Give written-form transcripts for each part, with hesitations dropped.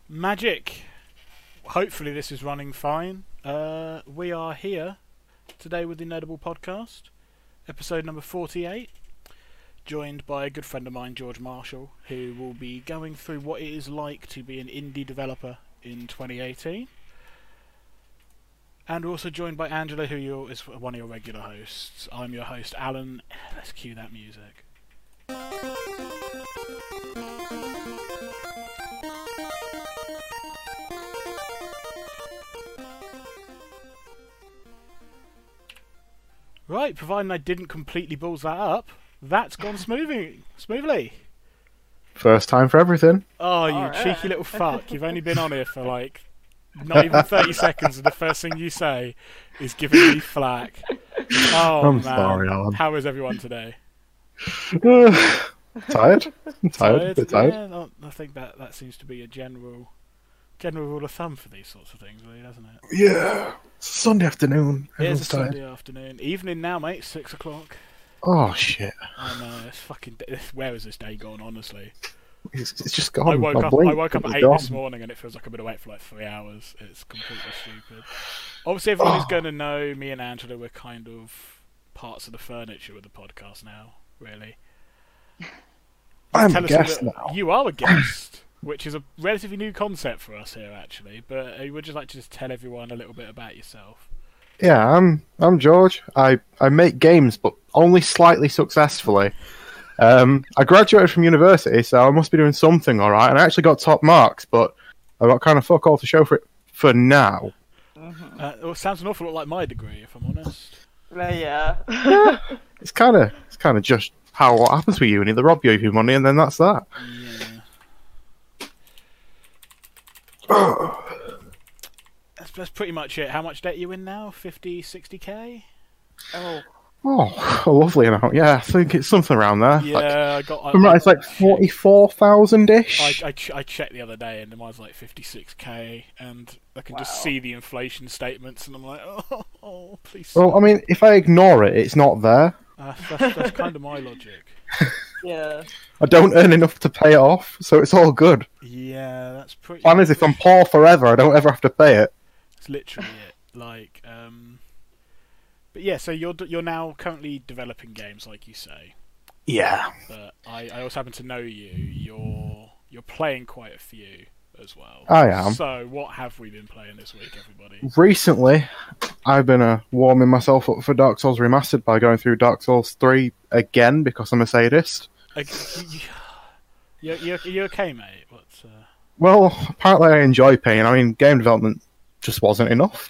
Magic. Hopefully this is running fine. We are here today with the Nerdable Podcast, episode number 48, joined by a good friend of mine, George Marshall, who will be going through what it is like to be an indie developer in 2018. And we're also joined by Angela, who is one of your regular hosts. I'm your host, Alan. Let's cue that music. Right, providing I didn't completely balls that up, that's gone smoothly. First time for everything. Oh, you cheeky little fuck. You've only been on here for like not even 30 seconds and the first thing you say is giving me flack. Oh, I'm man. sorry, Alan. How is everyone today? Tired? I'm tired. A bit tired. Yeah, I think that seems to be a general rule of thumb for these sorts of things, really, doesn't it? Yeah. It's Sunday afternoon. It is a Everyone's tired. Sunday afternoon. Evening now, mate. 6 o'clock. Oh, shit. I know. It's fucking... Where has this day gone, honestly? It's just gone. I woke up at 8 gone. this morning and it feels like I've been awake for like 3 hours. It's completely stupid. Obviously, everyone is going to know me and Angela. We're kind of parts of the furniture with the podcast now, really. I'm Tell a us guest bit- now. You are a guest, which is a relatively new concept for us here, actually. But I would just like to just tell everyone a little bit about yourself. Yeah, I'm George. I make games, but only slightly successfully. I graduated from university, so I must be doing something all right. And I actually got top marks, but I got kind of fuck all to show for it for now. It sounds an awful lot like my degree, if I'm honest. Yeah. It's kind of just what happens with uni. They rob you of your money, and then that's that. Yeah. That's pretty much it. How much debt are you in now? 50, 60k? Oh, a lovely amount. Yeah, I think it's something around there. Yeah, It's like 44,000-ish. I checked the other day and mine's like 56k, and I can just see the inflation statements, and I'm like, oh please. Well, I mean, if I ignore it, it's not there. That's kind of my logic. Yeah. I don't earn enough to pay it off, so it's all good. Yeah, that's pretty. Plan is, if I'm poor forever, I don't ever have to pay it. It's literally it. Like, but yeah, so you're now currently developing games, like you say. Yeah. But I also happen to know you. You're playing quite a few as well. I am. So what have we been playing this week, everybody? Recently, I've been warming myself up for Dark Souls Remastered by going through Dark Souls 3 again because I'm a sadist. You okay, mate? What's Well, apparently I enjoy pain. I mean, game development just wasn't enough.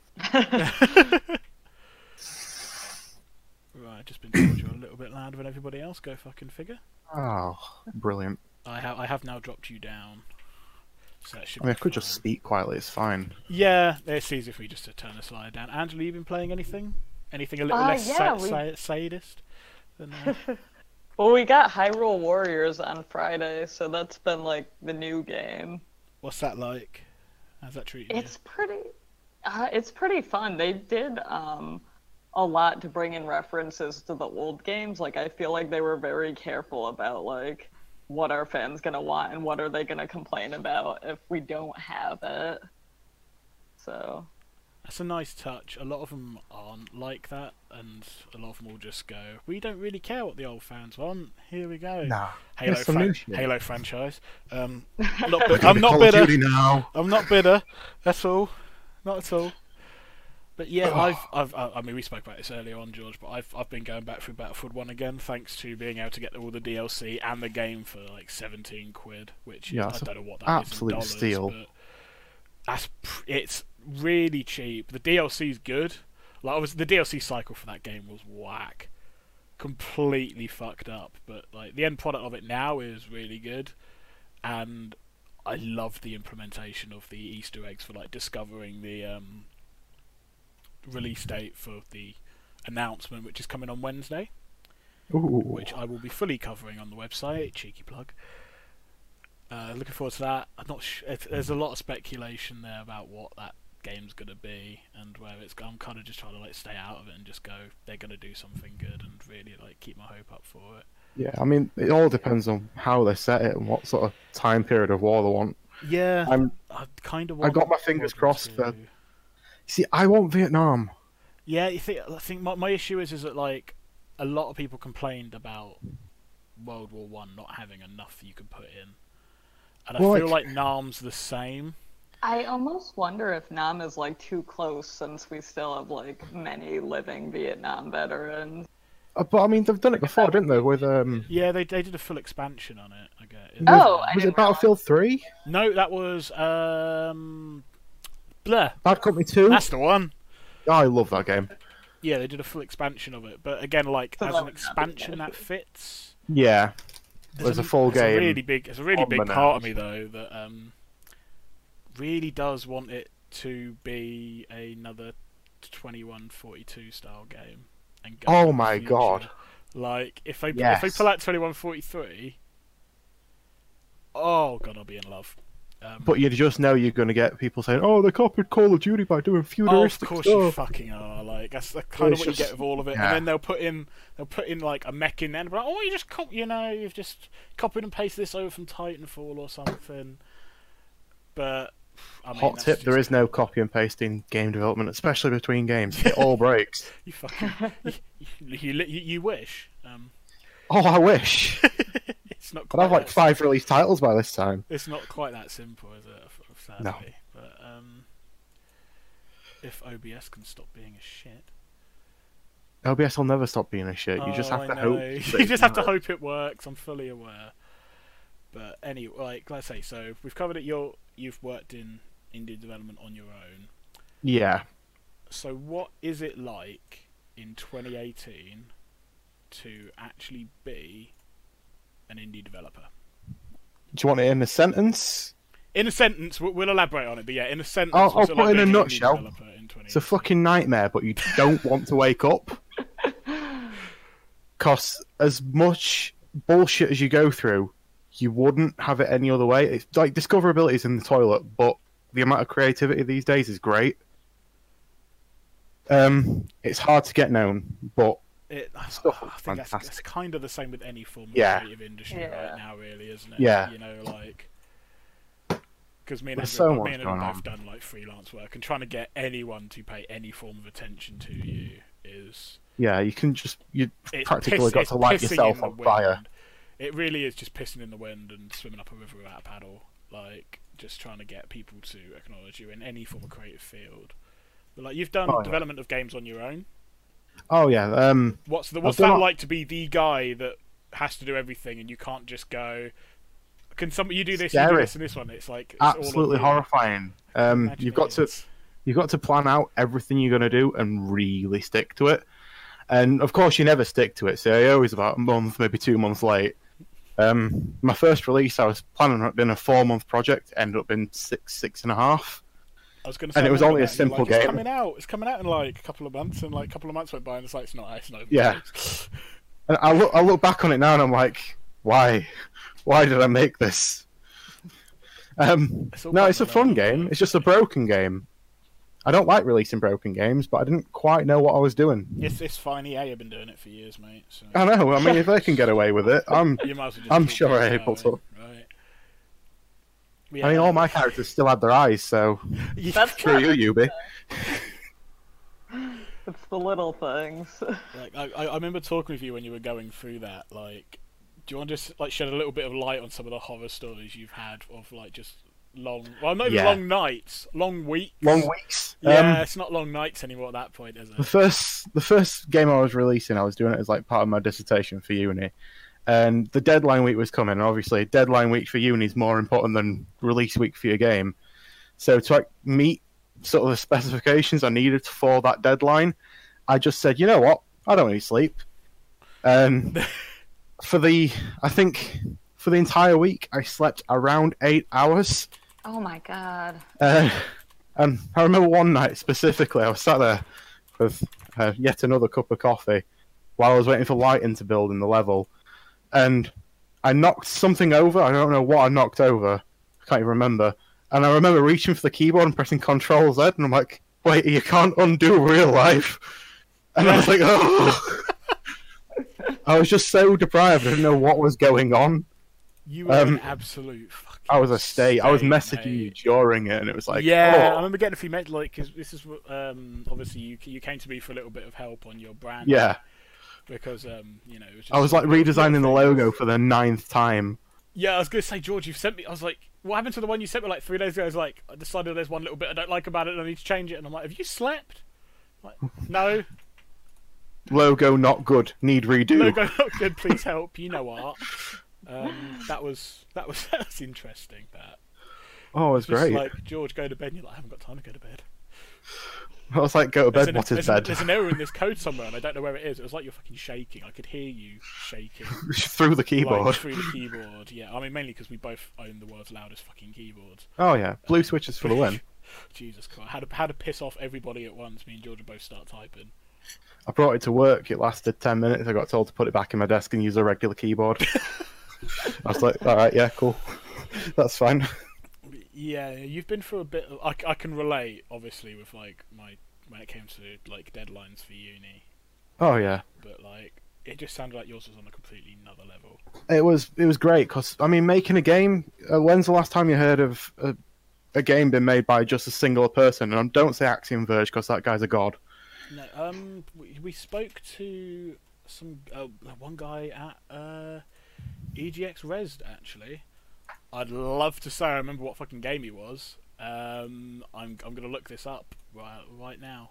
Right, just been told you're a little bit louder than everybody else. Go fucking figure. Oh, brilliant. I have now dropped you down. So that should I mean, I be could just fine. speak quietly, it's fine. Yeah, it's easy if we just to turn the slide down. Angela, you been playing anything? Anything a little less sadist? Than, Well, we got Hyrule Warriors on Friday, so that's been like the new game. What's that like? How's that treating It's pretty fun. They did a lot to bring in references to the old games. Like, I feel like they were very careful about like what are fans gonna want and what are they gonna complain about if we don't have it. So That's a nice touch. A lot of them aren't like that, and a lot of them will just go, we don't really care what the old fans want. Here we go. Nah. Halo franchise. I'm not bitter. Now. I'm not bitter. That's all. Not at all. But yeah, I mean, we spoke about this earlier on, George, but I've been going back through Battlefield 1 again, thanks to being able to get all the DLC and the game for like 17 quid, which I don't know what that is in absolute dollars, steal. but it's really cheap. The DLC's good. Like, obviously, the DLC cycle for that game was whack, completely fucked up. But like, the end product of it now is really good, and I love the implementation of the Easter eggs for like discovering the release date for the announcement, which is coming on Wednesday, Ooh. which I will be fully covering on the website. Cheeky plug. Looking forward to that. I'm not there's a lot of speculation there about what that game's gonna be and where it's. I'm kind of just trying to like stay out of it and just go, they're gonna do something good and really like keep my hope up for it. Yeah, I mean, it all depends on how they set it and what sort of time period of war they want. Yeah, I'm. I kind of. I got my fingers crossed for. for. See, I want Vietnam. Yeah, I think my issue is that like a lot of people complained about World War One not having enough you could put in, and I Well, feel like- like Nam's the same. I almost wonder if Nam is like too close since we still have like many living Vietnam veterans. But I mean, they've done it before, didn't they? With Yeah, they did a full expansion on it. I get it. Oh, I was didn't it Battlefield 3? No, that was Blur. Bad Company 2? That's the one. Oh, I love that game. Yeah, they did a full expansion of it, but again, like So as that an would not be expansion that beneficial. fits. Yeah, there's a full It's a game. really big. It's a really on big the part of nose. me though that really does want it to be another 2142 style game. And go Oh in the my future. God. Like if they Yes. pull out 2143, oh god, I'll be in love. But you just know you're going to get people saying, "Oh, they copied Call of Duty by doing Oh, of futuristic course you stuff." fucking are. Like that's the kind of It's what you just- get with all of it, yeah. and then they'll put in like a mech in there, and be like, oh, you just you've just copied and pasted this over from Titanfall or something. But I mean, Hot that's tip: there just- is no copy and pasting game development, especially between games. It all breaks. You fucking you wish. Oh, I wish. It's not I'd quite. have like that 5 release titles by this time. It's not quite that simple, is it? Sadly. No. But if OBS can stop being a shit. OBS will never stop being a shit. You just Oh, have I to hope. know. that You just have to it- hope it works. I'm fully aware. But anyway, like let's say, so we've covered it. You've worked in indie development on your own. Yeah. So what is it like in 2018 to actually be an indie developer? Do you want it in a sentence? In a sentence, we'll elaborate on it. But yeah, in a sentence, I'll what's it put like in a being an indie nutshell. developer in 2018? It's a fucking nightmare, but you don't want to wake up. Because as much bullshit as you go through, you wouldn't have it any other way. It's like discoverability is in the toilet, but the amount of creativity these days is great. It's hard to get known, but Stuff I looks think that's fantastic. kind of the same with any form of Yeah. creative industry Yeah. right now, really, isn't it? Yeah. You know, like because me and There's Edward, so much me and Edward going both on. done like freelance work, and trying to get anyone to pay any form of attention to you is yeah, you it's practically got it's to light pissing yourself in the on fire. wind. It really is just pissing in the wind and swimming up a river without a paddle, like just trying to get people to acknowledge you in any form of creative field. But like you've done Oh, yeah. development of games on your own. Oh yeah, What's I've that done like to be the guy that has to do everything and you can't just go? Can somebody you do this, you do Scary. this, and this one? It's like it's all on absolutely you. horrifying. Imagine You've got it to is. you've got to plan out everything you're going to do and really stick to it. And of course, you never stick to it. So you're always about a month, maybe 2 months late. My first release, I was planning on it being a 4-month project, ended up being six and a half. I was going to say, and it was I only remember a that, and you're simple like, game. It's coming out in like a couple of months, and like a couple of months went by, and it's like it's not over. Yeah. And I look back on it now, and I'm like, why did I make this? It's all No, part it's a of the fun learning game. curve. It's just a broken game. I don't like releasing broken games, but I didn't quite know what I was doing. It's fine. EA have been doing it for years, mate. So I know. I mean, if they can get away with it, I'm. you might as well just I'm talk sure it I'm able out, to. Right. I mean, all my characters still had their eyes, so That's screw you, Yubi. It's the little things. Like I remember talking with you when you were going through that. Like, do you want to just like shed a little bit of light on some of the horror stories you've had of like just long, well, not even Yeah. long nights, long weeks. Long weeks. Yeah, it's not long nights anymore at that point, is The it? first game I was releasing, I was doing it as like part of my dissertation for uni, and the deadline week was coming. And obviously, deadline week for uni is more important than release week for your game. So to like meet sort of the specifications I needed for that deadline, I just said, you know what, I don't need sleep. And I think for the entire week, I slept around 8 hours. Oh my god. And I remember one night specifically, I was sat there with yet another cup of coffee while I was waiting for lighting to build in the level, and I knocked something over. I don't know what I knocked over. I can't even remember. And I remember reaching for the keyboard and pressing Control Z, and I'm like, wait, you can't undo real life. And I was like, oh. I was just so deprived. I didn't know what was going on. You were an absolute fucking I was a state. I was messaging you mate. during it, and it was like, Yeah, I oh, remember getting a few messages, like, because this is obviously you came to me for a little bit of help on your brand. yeah. Because you know, it was just I was like little redesigning the things. logo for the 9th time. Yeah, I was gonna say, George, you've sent me. I was like, what happened to the one you sent me like 3 days ago? I was like, I decided there's one little bit I don't like about it, and I need to change it. And I'm like, have you slept? I'm like, no. Logo not good. Need redo. Logo not good. Please help. You know art. That was interesting. That. Oh, it was Just great. like, George, go to bed. And you're like, I haven't got time to go to bed. I was like, go to bed. What is bed? There's an error in this code somewhere, and I don't know where it is. It was like you're fucking shaking. I could hear you shaking. Through the keyboard. Like, through the keyboard. Yeah, I mean, mainly because we both own the world's loudest fucking keyboards. Oh yeah, blue switches for the win. Jesus Christ. How to piss off everybody at once. Me and George would both start typing. I brought it to work. It lasted 10 minutes. I got told to put it back in my desk and use a regular keyboard. I was like, all right, yeah, cool. That's fine. Yeah, you've been through a bit of... I can relate, obviously, with, like, when it came to, like, deadlines for uni. Oh yeah. But, like, it just sounded like yours was on a completely another level. It was great because I mean, making a game. When's the last time you heard of a game being made by just a single person? And don't say Axiom Verge because that guy's a god. No, we spoke to some one guy at EGX Res actually. I'd love to say I remember what fucking game he was. I'm gonna look this up right now.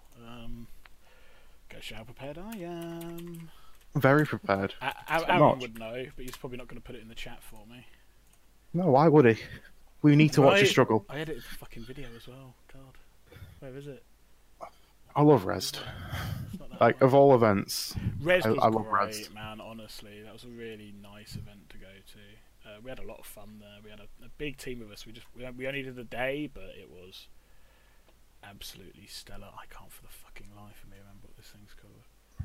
Go show how prepared I am. Very prepared. Aaron would know, but he's probably not going to put it in the chat for me. No, why would he? We need to watch you struggle. I edited the fucking video as well. God, where is it? I love Rest. It's not that Like one. of all events, Res was I love great, Res. man. Honestly, that was a really nice event to go to. We had a lot of fun there. We had a big team of us. We only did a day, but it was absolutely stellar. I can't for the fucking life of me remember what this thing's called.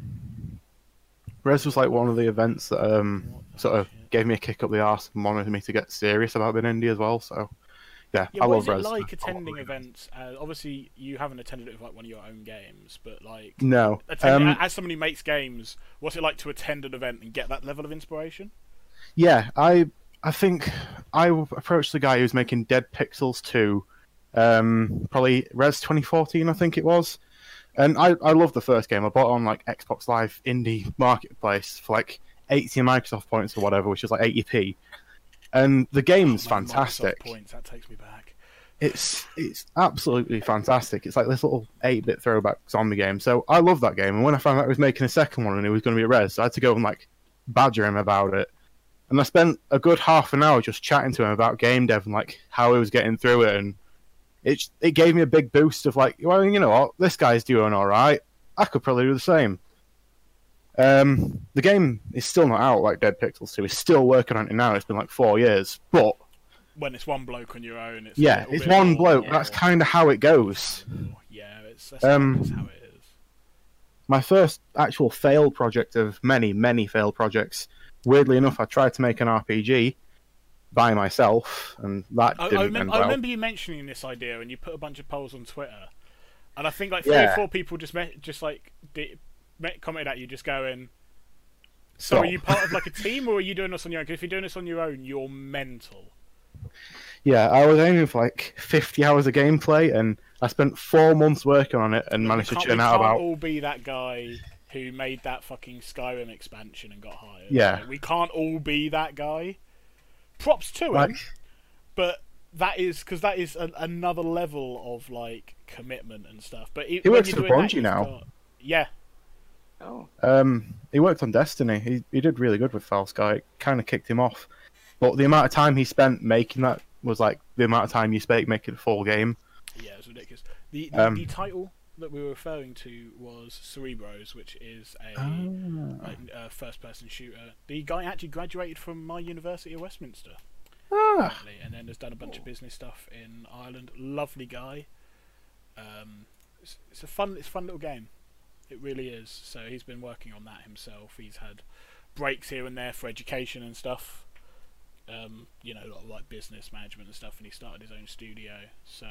Res was like one of the events that What the sort of shit? gave me a kick up the arse and wanted me to get serious about being indie as well. So yeah, Yeah, I what love is it Res. like attending events? Obviously, you haven't attended it with like one of your own games, but like No, as someone who makes games, what's it like to attend an event and get that level of inspiration? yeah, I think I approached the guy who's making Dead Pixels 2, probably Res 2014, I think it was. And I love the first game. I bought it on like Xbox Live Indie Marketplace for like 80 Microsoft points or whatever, which is like 80p. And the game's Oh, man, fantastic. Microsoft points, that takes me back. It's absolutely fantastic. It's like this little 8-bit throwback zombie game. So I love that game. And when I found out he was making a second one and it was going to be a Res, I had to go and like badger him about it. And I spent a good half an hour just chatting to him about game dev and like how he was getting through it. And it gave me a big boost of like, well, you know what, this guy's doing all right. I could probably do the same. The game is still not out like Dead Pixels 2. He's still working on it now. It's been like 4 years. But When it's one bloke on your own, it's yeah, a little it's bit one more- bloke. That's kind of how it goes. Yeah, that's just how it is. My first actual failed project of many, many failed projects, weirdly enough, I tried to make an RPG by myself, and that didn't end well. I remember you mentioning this idea, and you put a bunch of polls on Twitter, and I think like 3 or Yeah. 4 people just commented at you, just going, "So are Stop. you part of like a team, or are you doing this on your own? 'Cause if you're doing this on your own, you're mental." Yeah, I was aiming for like 50 hours of gameplay, and I spent 4 months working on it and managed to We churn can't out about. all be that guy who made that fucking Skyrim expansion and got hired. Yeah. Like, we can't all be that guy. Props to him, Like, but that is because that is another level of like commitment and stuff. But He works for Bungie now. Yeah, Oh, he worked on Destiny. He did really good with Foul Sky. It kind of kicked him off, but the amount of time he spent making that was like the amount of time you spent making a full game. yeah, it's ridiculous. The title that we were referring to was Cerebros, which is a first-person shooter. The guy actually graduated from my University of Westminster, apparently, and then has done a bunch of business stuff in Ireland. Lovely guy. It's a fun little game. It really is. So he's been working on that himself. He's had breaks here and there for education and stuff. You know, a lot of like business management and stuff, and he started his own studio. So,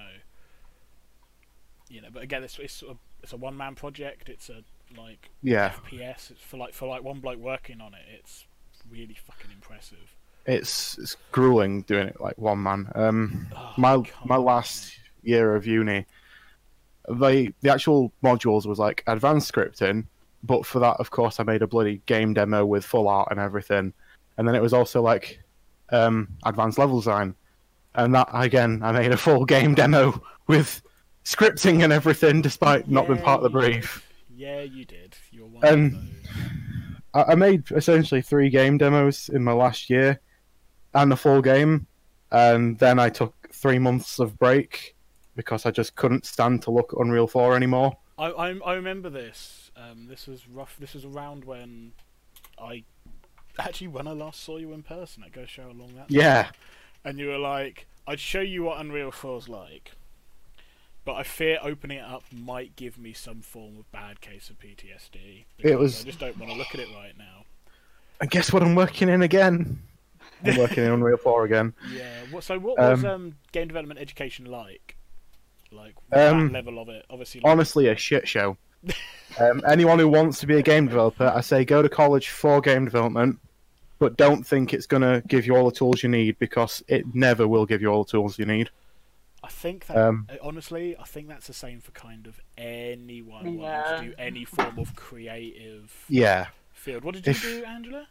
you know, but again, it's a one-man project. It's a Yeah. FPS. It's for like one bloke working on it. It's really fucking impressive. it's grueling doing it like one man. Oh, My God. last year of uni, the actual modules was like advanced scripting, but for that, of course, I made a bloody game demo with full art and everything, and then it was also like advanced level design, and that again, I made a full game demo with scripting and everything, despite not being part of the Yeah, you brief. did. Yeah, you did. You're one of those. I made essentially 3 game demos in my last year, and a full game, and then I took 3 months of break because I just couldn't stand to look at Unreal 4 anymore. I remember this. This was rough. This was around when when I last saw you in person. It goes to show how long that. Yeah, And you were like, I'd show you what Unreal 4's like, but I fear opening it up might give me some form of bad case of PTSD. was- I just don't want to look at it right now. and guess what I'm working in again? I'm working in Unreal 4 again. Yeah. What was game development education like? Like that level of it, obviously. Like, Honestly, a shit show. Anyone who wants to be a game developer, I say go to college for game development, but don't think it's going to give you all the tools you need, because it never will give you all the tools you need. I think that honestly, I think that's the same for kind of anyone wanting to do any form of creative Yeah. field. What did you do, Angela?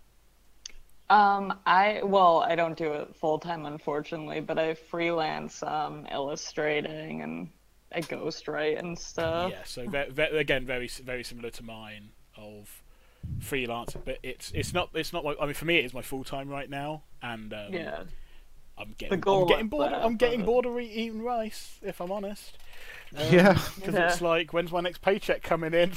I don't do it full time, unfortunately, but I freelance illustrating and I ghostwrite and stuff. Yeah, so again, very similar to mine of freelance, but it's not my, I mean, for me, it is my full time right now, and Yeah. I'm The goal getting of bored. that, I'm getting but- bored of eating rice, if I'm honest. Yeah. Because Yeah. it's like, when's my next paycheck coming in?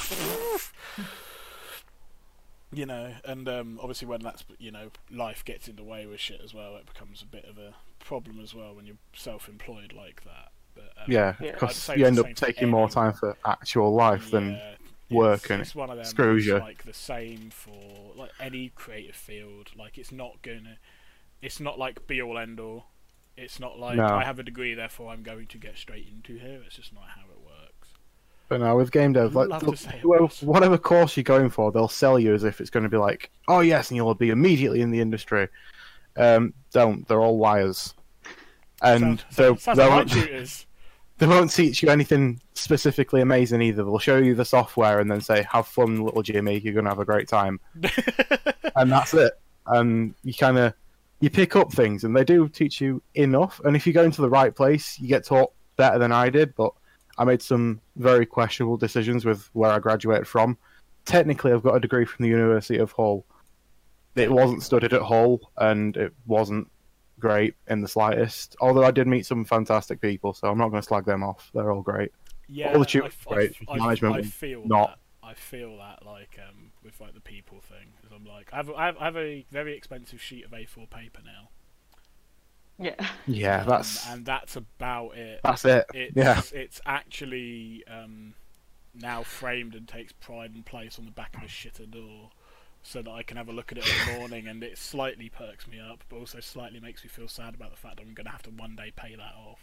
You know, and obviously when that's, you know, life gets in the way with shit as well, it becomes a bit of a problem as well when you're self-employed like that. But, Yeah, Yeah. I'd because say you it's end the up same for taking more anyone. time for actual life than Yeah, work, and it's one of them screws that's you. like the same for like any creative field. Like it's not like be all end all. It's not like No. I have a degree, therefore I'm going to get straight into here. It's just not how it works. But now with game dev, like Love to say it was. whatever course you're going for, they'll sell you as if it's going to be like, oh yes, and you'll be immediately in the industry. Don't. They're all liars. And Sounds they like my won't, tutors. they won't teach you anything specifically amazing either. They'll show you the software and then say, have fun, little Jimmy, you're going to have a great time. And that's it. And you pick up things, and they do teach you enough. And if you go into the right place, you get taught better than I did. But I made some very questionable decisions with where I graduated from. Technically, I've got a degree from the University of Hull. It wasn't studied at Hull, and it wasn't great in the slightest. Although I did meet some fantastic people, so I'm not going to slag them off. They're all great. Yeah, all the tutors are great, management I was feel not. that. I feel that like with like the people thing, 'cause I'm like I have a very expensive sheet of A4 paper now. Yeah. Yeah, And that's about it. that's it. It's actually now framed and takes pride and place on the back of a shitter door, so that I can have a look at it in the morning, and it slightly perks me up, but also slightly makes me feel sad about the fact that I'm going to have to one day pay that off.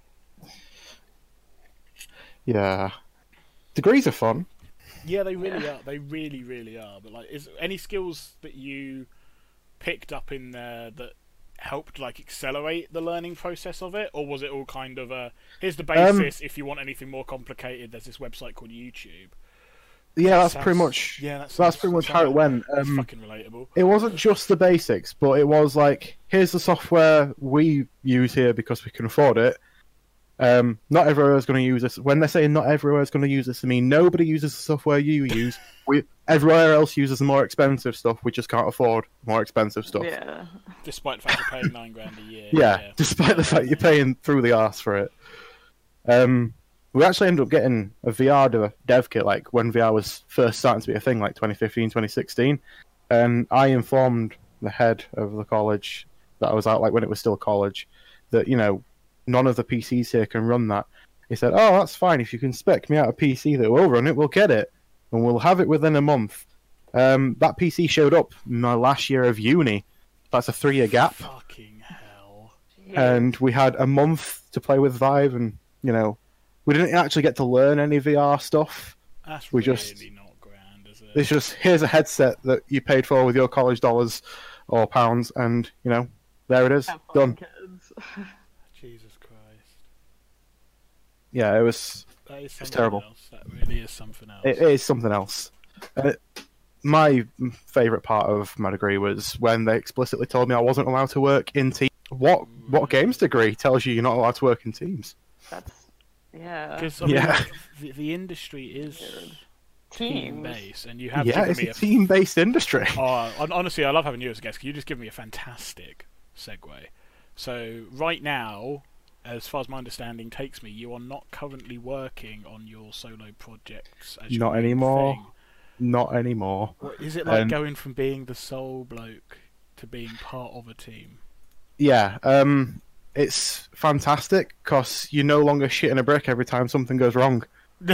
Yeah. Degrees are fun. Yeah, they really are. They really, really are. But like, is any skills that you picked up in there that helped like accelerate the learning process of it, or was it all kind of a here's the basis? If you want anything more complicated, there's this website called YouTube. Yeah, that's Sounds- pretty much. Yeah, That's pretty much how it went. It's fucking relatable. It wasn't just the basics, but it was like, here's the software we use here because we can afford it. Not everywhere is going to use this. When they're saying not everywhere is going to use this, I mean nobody uses the software you use. Everywhere else uses the more expensive stuff. We just can't afford more expensive stuff. Yeah. Despite the fact you're paying $9,000 a year. Yeah, despite the fact you're paying through the arse for it. We actually ended up getting a VR dev kit like when VR was first starting to be a thing, like 2015, 2016. And I informed the head of the college that I was out, like when it was still college, that, you know, none of the PCs here can run that. He said, oh, that's fine. If you can spec me out a PC that will run it, we'll get it. And we'll have it within a month. That PC showed up in my last year of uni. That's a 3-year gap. Fucking hell. And we had a month to play with Vive, and, you know, we didn't actually get to learn any VR stuff. That's We really just- not grand, is it? It's just, here's a headset that you paid for with your college dollars or pounds, and, you know, there it is, Have fun, done. kids. Jesus Christ. Yeah, it was. That is something terrible. else. That really is something else. It is something else. My favourite part of my degree was when they explicitly told me I wasn't allowed to work in teams. What games degree tells you you're not allowed to work in teams? That's yeah. Because Yeah. the industry is Teams. team-based, and you have Yeah, given it's me a team-based industry. honestly, I love having you as a guest because you just given me a fantastic segue. So right now, as far as my understanding takes me, you are not currently working on your solo projects. As your Not main anymore. thing. Not anymore. What, is it like And- going from being the sole bloke to being part of a team? Yeah, it's fantastic because you no longer shit in a brick every time something goes wrong.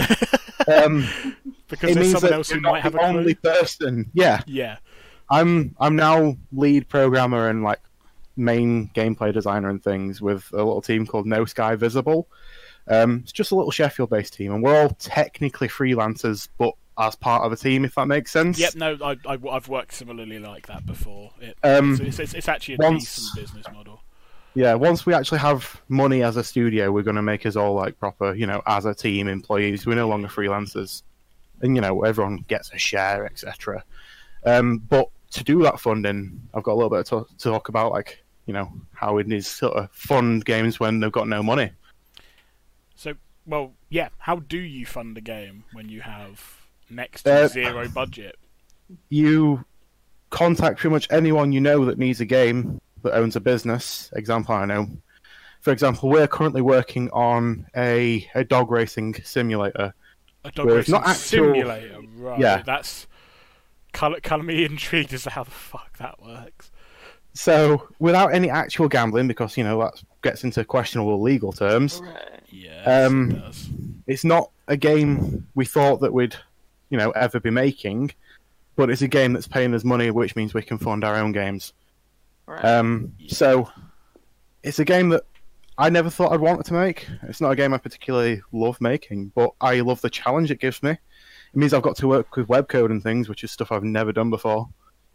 Um, Because it there's means someone that else who you're not might have the a clue. only person. Yeah, Yeah. I'm now lead programmer and like main gameplay designer and things with a little team called No Sky Visible. It's just a little Sheffield-based team, and we're all technically freelancers, but as part of a team, if that makes sense. Yep. No, I've worked similarly like that before. It's actually a once- decent business model. Yeah, once we actually have money as a studio, we're going to make us all like proper, as a team employees. We're no longer freelancers, and everyone gets a share, etc. But to do that funding, I've got a little bit to talk about, like how it is sort of fund games when they've got no money. So, well, yeah. How do you fund a game when you have next to zero budget? You contact pretty much anyone you know that needs a game that owns a business. Example, I know. For example, we're currently working on a dog racing simulator. A dog Where it's racing not actual- simulator, right? Yeah. That's colour me intrigued as to how the fuck that works. So, without any actual gambling, because that gets into questionable legal terms, Right. Yeah, Um, it does. it's not a game we thought that we'd, ever be making, but it's a game that's paying us money, which means we can fund our own games. Right. So, it's a game that I never thought I'd wanted to make. It's not a game I particularly love making, but I love the challenge it gives me. It means I've got to work with web code and things, which is stuff I've never done before.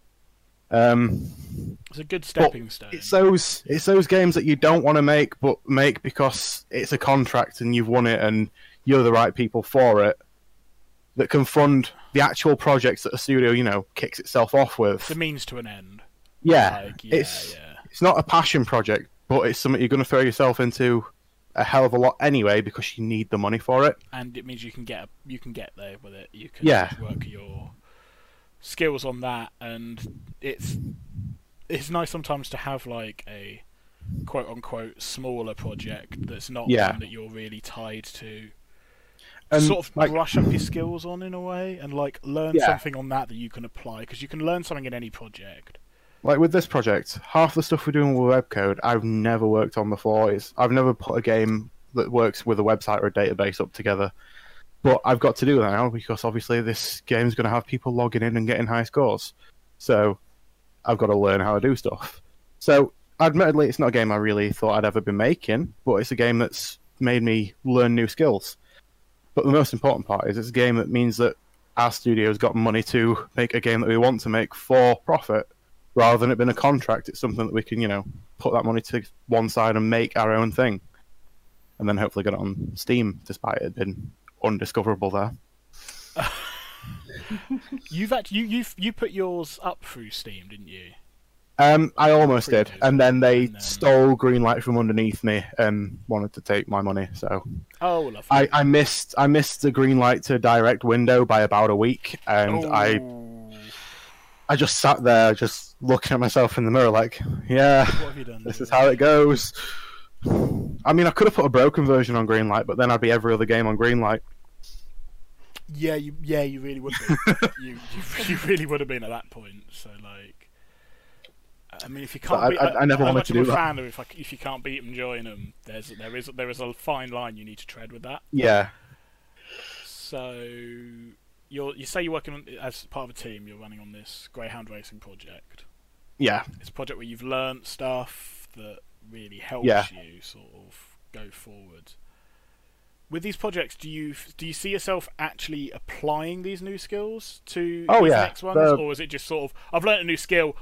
It's a good stepping stone. It's those games that you don't want to make, but make because it's a contract and you've won it and you're the right people for it, that can fund the actual projects that a studio, kicks itself off with. It's a means to an end. Yeah, Like, it's not a passion project, but it's something you're going to throw yourself into a hell of a lot anyway because you need the money for it. And it means you can get there with it. You can Yeah. work your skills on that, and it's nice sometimes to have like a quote unquote smaller project that's not Yeah. one that you're really tied to. And Sort of like, brush up your skills on in a way, and like learn Yeah. something on that you can apply, because you can learn something in any project. like with this project, half the stuff we're doing with web code I've never worked on before. I've never put a game that works with a website or a database up together. But I've got to do that now because obviously this game's going to have people logging in and getting high scores. So I've got to learn how to do stuff. So admittedly, it's not a game I really thought I'd ever be making, but it's a game that's made me learn new skills. But the most important part is it's a game that means that our studio's got money to make a game that we want to make for profit, rather than it being a contract. It's something that we can, put that money to one side and make our own thing. And then hopefully get it on Steam, despite it being undiscoverable there. You put yours up through Steam, didn't you? I almost did, Previews. and then they And then- stole Greenlight from underneath me and wanted to take my money. So Oh, lovely. I missed the Greenlight to direct window by about a week, and I just sat there, just looking at myself in the mirror, like, yeah, What have you done? this is how it goes. I mean, I could have put a broken version on Greenlight, but then I'd be every other game on Greenlight. Yeah, you really would be. you really would have been at that point. So like, I mean, if you can't, But beat, I never I'm wanted much to of a do that. fan of if you can't beat them, join them. There is a fine line you need to tread with that. Yeah, So you say you're working on, as part of a team. You're running on this Greyhound racing project. yeah. It's a project where you've learnt stuff that really helps Yeah. you sort of go forward. With these projects, do you see yourself actually applying these new skills to Oh, these yeah. next ones, The- or is it just sort of I've learnt a new skill,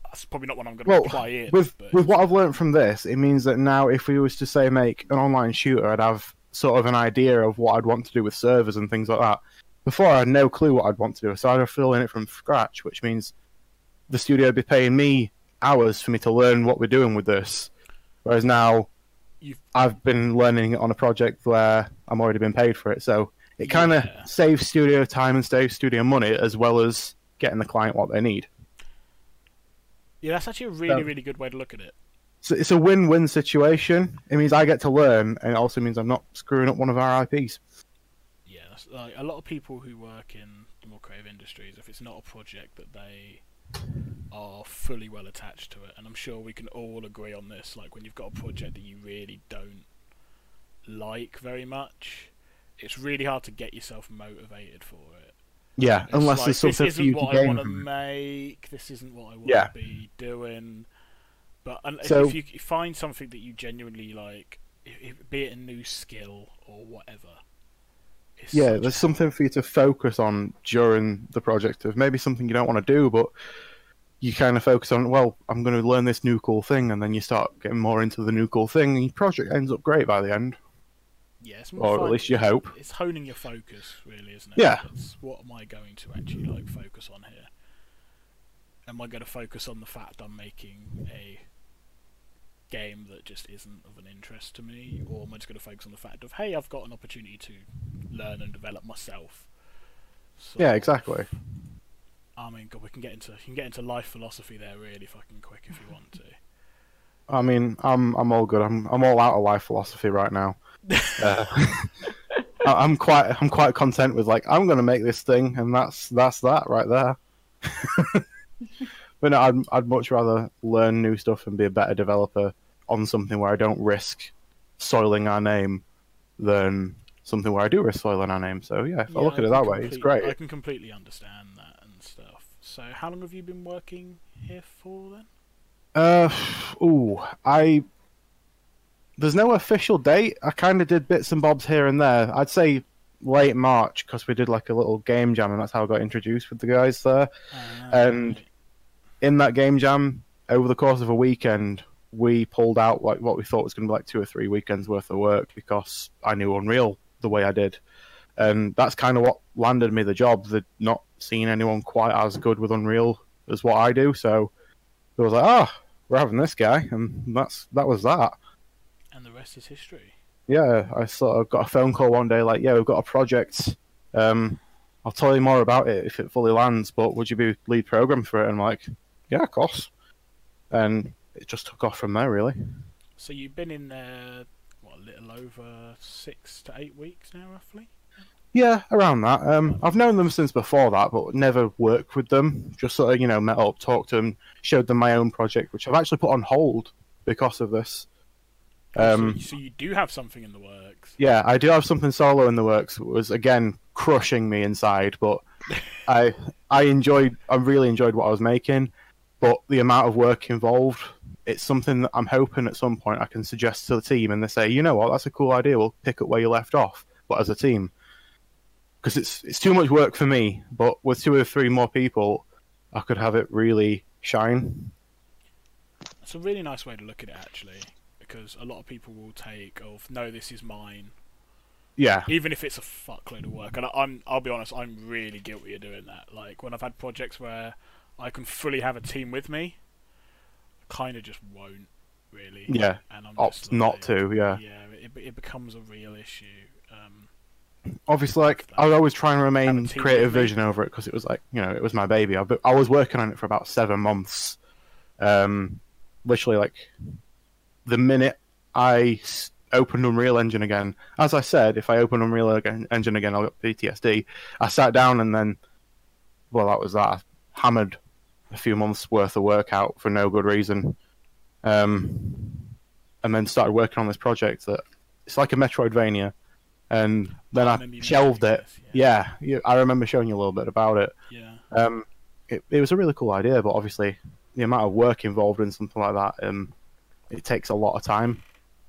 that's probably not what I'm going to Well, apply in. with but what I've learned from this, it means that now if we was to say make an online shooter, I'd have sort of an idea of what I'd want to do with servers and things like that. Before, I had no clue what I'd want to do, so I'd have to fill in it from scratch, which means the studio would be paying me hours for me to learn what we're doing with this. Whereas now, I've been learning it on a project where I'm already been paid for it, so it kind of saves studio time and saves studio money, as well as getting the client what they need. Yeah, that's actually a really, really good way to look at it. So it's a win-win situation. It means I get to learn, and it also means I'm not screwing up one of our IPs. Yeah, that's, like, a lot of people who work in the more creative industries, if it's not a project that they are fully well attached to it, and I'm sure we can all agree on this, like when you've got a project that you really don't like very much, it's really hard to get yourself motivated for it. Yeah, It's unless like, there's something this for you isn't to what I want to gain. make, this isn't what I want Yeah. to be doing. But So- if you find something that you genuinely like, be it a new skill or whatever, it's Yeah, such there's a- something for you to focus on during the project of maybe something you don't want to do, but you kind of focus on, well, I'm going to learn this new cool thing, and then you start getting more into the new cool thing, and your project ends up great by the end. Yeah, it's more Or at least you hope. It's honing your focus, really, isn't it? Yeah. It's what am I going to actually like focus on here? Am I going to focus on the fact I'm making a game that just isn't of an interest to me, or am I just going to focus on the fact of, hey, I've got an opportunity to learn and develop myself? So, Yeah, exactly. I mean, God, you can get into life philosophy there really fucking quick if you want to. I mean, I'm all good. I'm all out of life philosophy right now. I'm quite content with, like, I'm going to make this thing, and that's that right there. But no, I'd much rather learn new stuff and be a better developer on something where I don't risk soiling our name than something where I do risk soiling our name. So yeah, if I look at it that way, it's great. I can completely understand that and stuff. So how long have you been working here for then? There's no official date. I kind of did bits and bobs here and there. I'd say late March, because we did like a little game jam, and that's how I got introduced with the guys there. And Right. in that game jam, over the course of a weekend, we pulled out like what we thought was going to be like 2 or 3 weekends worth of work, because I knew Unreal the way I did. And that's kind of what landed me the job. They'd not seen anyone quite as good with Unreal as what I do, so it was like, we're having this guy, and that was that. And the rest is history. Yeah, I sort of got a phone call one day like, yeah, we've got a project. I'll tell you more about it if it fully lands, but would you be lead program for it? And I'm like, yeah, of course. And it just took off from there, really. So you've been in there, what, a little over 6 to 8 weeks now, roughly? Yeah, around that. I've known them since before that, but never worked with them. Just sort of, met up, talked to them, showed them my own project, which I've actually put on hold because of this. So you do have something in the works. Yeah, I do have something solo in the works. It was, again, crushing me inside, but I really enjoyed what I was making, but the amount of work involved, it's something that I'm hoping at some point I can suggest to the team, and they say, you know what, that's a cool idea, we'll pick up where you left off, but as a team. Because it's too much work for me, but with 2 or 3 more people, I could have it really shine. It's a really nice way to look at it, actually, because a lot of people will take, no, this is mine, Yeah. even if it's a fuckload of work. And I'll be honest, I'm really guilty of doing that. Like, when I've had projects where I can fully have a team with me, I kind of just won't, really. Yeah. And I'm Opt just not like, to, yeah. Yeah, it becomes a real issue. Obviously, like, I was always trying to Have a remain team creative with me. vision over it, because it was like, it was my baby. I was working on it for about 7 months. Literally, like, the minute I opened Unreal Engine again, as I said, if I open Unreal Engine again, I'll get PTSD. I sat down and then, well, that was that. I hammered a few months worth of work out for no good reason. And then started working on this project that it's like a Metroidvania. And then I I remember you shelved mentioning it. this, Yeah, I remember showing you a little bit about it. Yeah. It was a really cool idea, but obviously the amount of work involved in something like that, it takes a lot of time.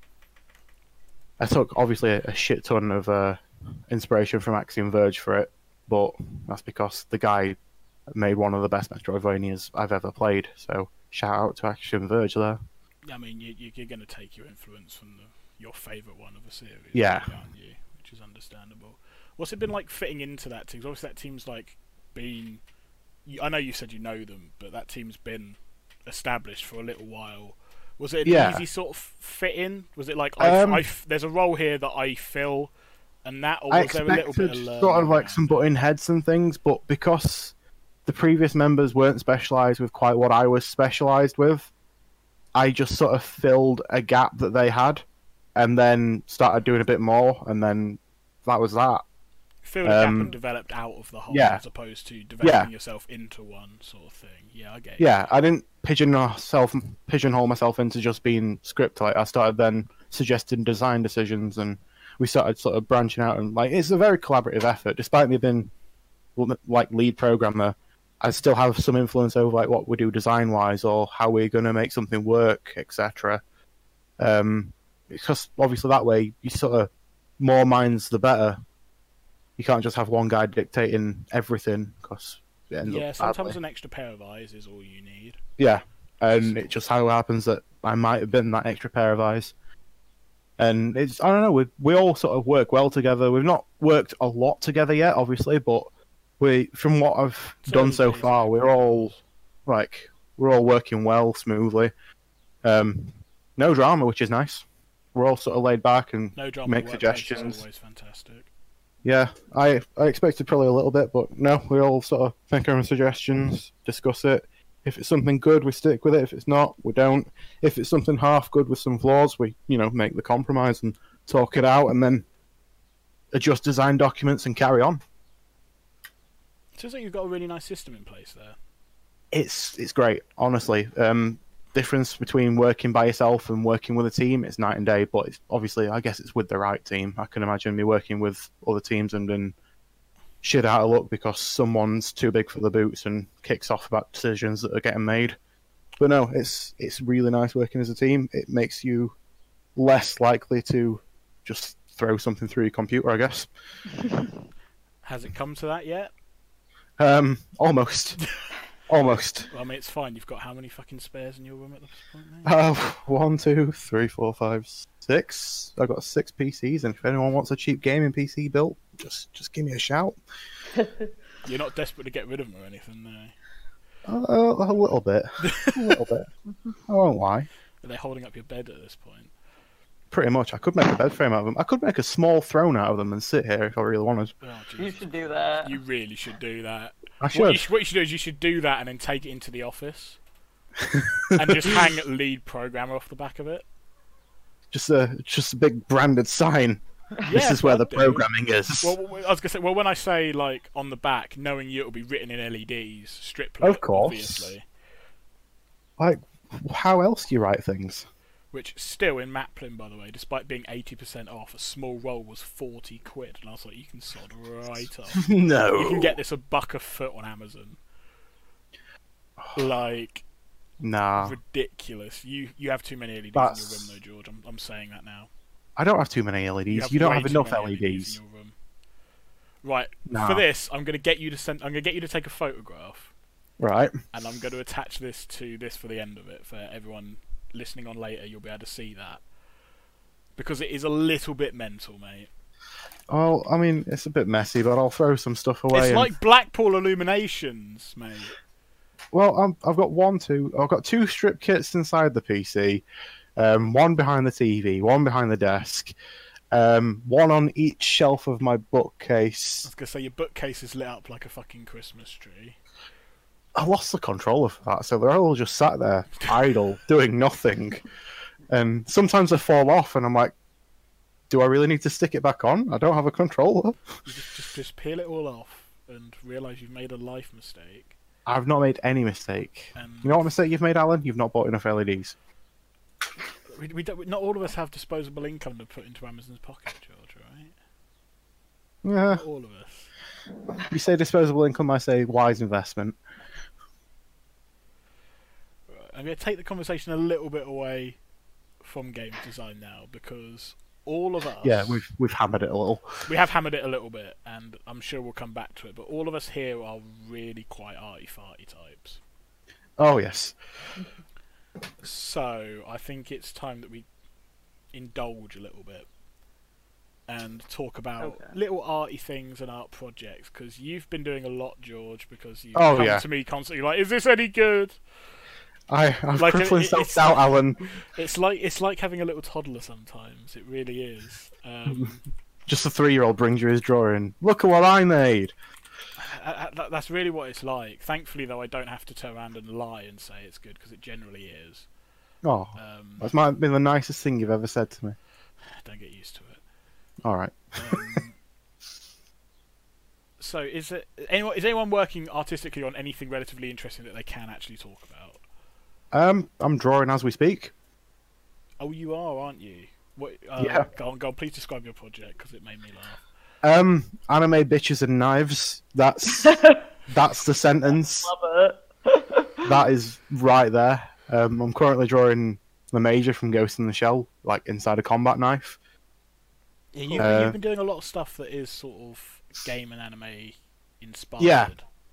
I took obviously a shit ton of inspiration from Axiom Verge for it, but that's because the guy made one of the best Metroidvanias I've ever played. So shout out to Action Verge there. I mean, you're going to take your influence from your favourite one of the series, Yeah. aren't you? Which is understandable. What's it been like fitting into that team? 'Cause obviously that team's like been... I know you said you know them, but that team's been established for a little while. Was it an Yeah. easy sort of fit in? Was it like, there's a role here that I fill, and that, or I was there a little expected bit of learning sort of like around some it? butting heads and things, but because the previous members weren't specialised with quite what I was specialised with, I just sort of filled a gap that they had, and then started doing a bit more, and then that was that. Filled a gap and developed out of the whole, yeah. as opposed to developing yourself into one sort of thing. Yeah, I get it. Yeah, I didn't pigeonhole myself into just being script. Like, I started then suggesting design decisions, and we started sort of branching out, and like it's a very collaborative effort. Despite me being like lead programmer, I still have some influence over like what we do design wise or how we're going to make something work, etc. Because obviously that way you sort of more minds the better. You can't just have one guy dictating everything, because sometimes an extra pair of eyes is all you need. Yeah, and it just so happens that I might have been that extra pair of eyes. And it's, I don't know, we all sort of work well together. We've not worked a lot together yet, obviously, but from what I've done so far, we're all working well, smoothly. No drama, which is nice. We're all sort of laid back and No drama make workplace suggestions. is always fantastic. Yeah, I expected probably a little bit, but no, we all sort of think our own suggestions, discuss it. If it's something good, we stick with it. If it's not, we don't. If it's something half good with some flaws, we, make the compromise and talk it out, and then adjust design documents and carry on. It sounds like you've got a really nice system in place there. It's great, honestly. Difference between working by yourself and working with a team is night and day, but it's obviously, I guess it's with the right team. I can imagine me working with other teams and then shit out of luck because someone's too big for the boots and kicks off about decisions that are getting made. But no, it's really nice working as a team. It makes you less likely to just throw something through your computer, I guess. Has it come to that yet? Almost. Almost. Well, I mean, it's fine. You've got how many fucking spares in your room at this point, mate? 1, 2, 3, 4, 5, 6. I've got 6 PCs, and if anyone wants a cheap gaming PC built, just give me a shout. You're not desperate to get rid of them or anything, no? A little bit. A little bit. I won't lie. Are they holding up your bed at this point? Pretty much. I could make a bed frame out of them. I could make a small throne out of them and sit here if I really wanted. Oh, You Jesus. should do that. You really should do that. I should. What you should do is you should do that and then take it into the office and just hang lead programmer off the back of it. Just a big branded sign. This Yeah, is where the do. programming is. Well, I was gonna say. Well, when I say like on the back, knowing you, it'll be written in LEDs, striplet, Of course. obviously. Like, how else do you write things? Which still in Maplin, by the way, despite being 80% off, a small roll was 40 quid, and I was like, you can sod right off. No. You can get this $1 a foot on Amazon. Like, Nah. ridiculous. You have too many LEDs That's- in your room, though, George. I'm saying that now. I don't have too many LEDs. You don't way have too enough many LEDs. in your room. Right. Nah. For this, I'm gonna get you to take a photograph, Right. and I'm going to attach this to this for the end of it. For everyone listening on later, you'll be able to see that. Because it is a little bit mental, mate. Well, I mean, it's a bit messy, but I'll throw some stuff away. It's like Blackpool Illuminations, mate. Well, I've got 2 strip kits inside the PC, one behind the TV, one behind the desk, one on each shelf of my I bookcase. was going to say, your bookcase is lit up like a fucking Christmas tree. I lost the control of that, so they're all just sat there, idle, doing nothing. And sometimes they fall off, and I'm like, do I really need to stick it back on? I don't have a controller. You just peel it all off and realise you've made a life mistake. I've not made any mistake. You know what mistake you've made, Alan? You've not bought enough LEDs. Not all of us have disposable income to put into Amazon's pocket, George, right? Yeah. Not all of us. You say disposable income, I say wise investment. Right. I'm going to take the conversation a little bit away from game design now, because all of us... Yeah, we've hammered it a little. We have hammered it a little bit, and I'm sure we'll come back to it, but all of us here are really quite arty-farty types. Oh, yes. So I think it's time that we indulge a little bit and talk about Okay. little arty things and art projects, because you've been doing a lot, George, because you Oh, come yeah. to me constantly like, is this any good? I've Like, crippling it's- self-doubt, Alan. It's like having a little toddler sometimes. It really is. Just a 3-year-old brings you his drawing. Look at what I made. That's really what it's like. Thankfully, though, I don't have to turn around and lie and say it's good, because it generally is. Oh, that might have been the nicest thing you've ever said to me. Don't get used to it. All right. So, is anyone working artistically on anything relatively interesting that they can actually talk about? I'm drawing as we speak. Oh, you are, aren't you? What? Yeah. Go on. Please describe your project, because it made me laugh. Anime bitches and knives. That's the sentence. Love it. That is right there. I'm currently drawing the Major from Ghost in the Shell, like inside a combat knife. Yeah, you've been doing a lot of stuff that is sort of game and anime inspired. Yeah.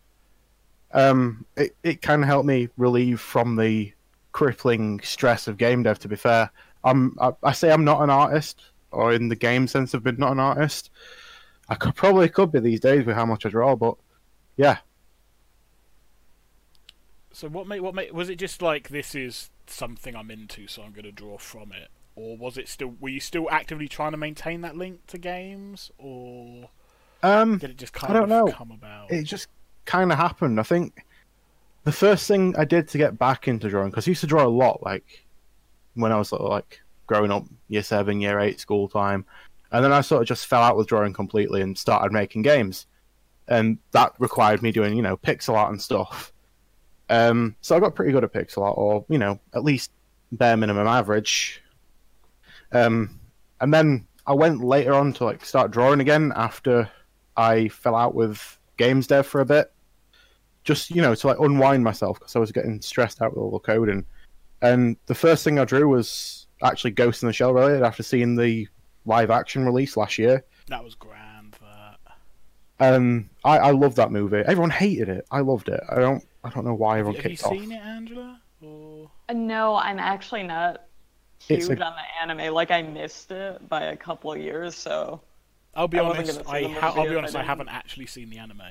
It kind of helped me relieve from the crippling stress of game dev. To be fair, I say I'm not an artist, or in the game sense of being not an artist. I probably could be these days with how much I draw, but yeah. So what was it just like, this is something I'm into, so I'm going to draw from it, or was it still? Were you still actively trying to maintain that link to games, or did it just kind I don't know. come about? It just kind of happened. I think the first thing I did to get back into drawing, because I used to draw a lot, like when I was like growing up, year 7, year 8, school time, and then I sort of just fell out with drawing completely and started making games, and that required me doing pixel art and stuff. So I got pretty good at pixel art, or at least bare minimum average. And then I went later on to like start drawing again after I fell out with games dev for a bit, just to like unwind myself, because I was getting stressed out with all the coding. And the first thing I drew was actually Ghost in the Shell related, after seeing the live action release last year. That was grand. That. I loved that movie. Everyone hated it. I loved it. I don't know why everyone Have you kicked off. seen it, Angela? Or... No, I'm actually not It's huge on the anime. Like, I missed it by a couple of years, so. I'll be I wasn't honest. gonna see the movie I'll be if honest. I I didn't. haven't actually seen the anime.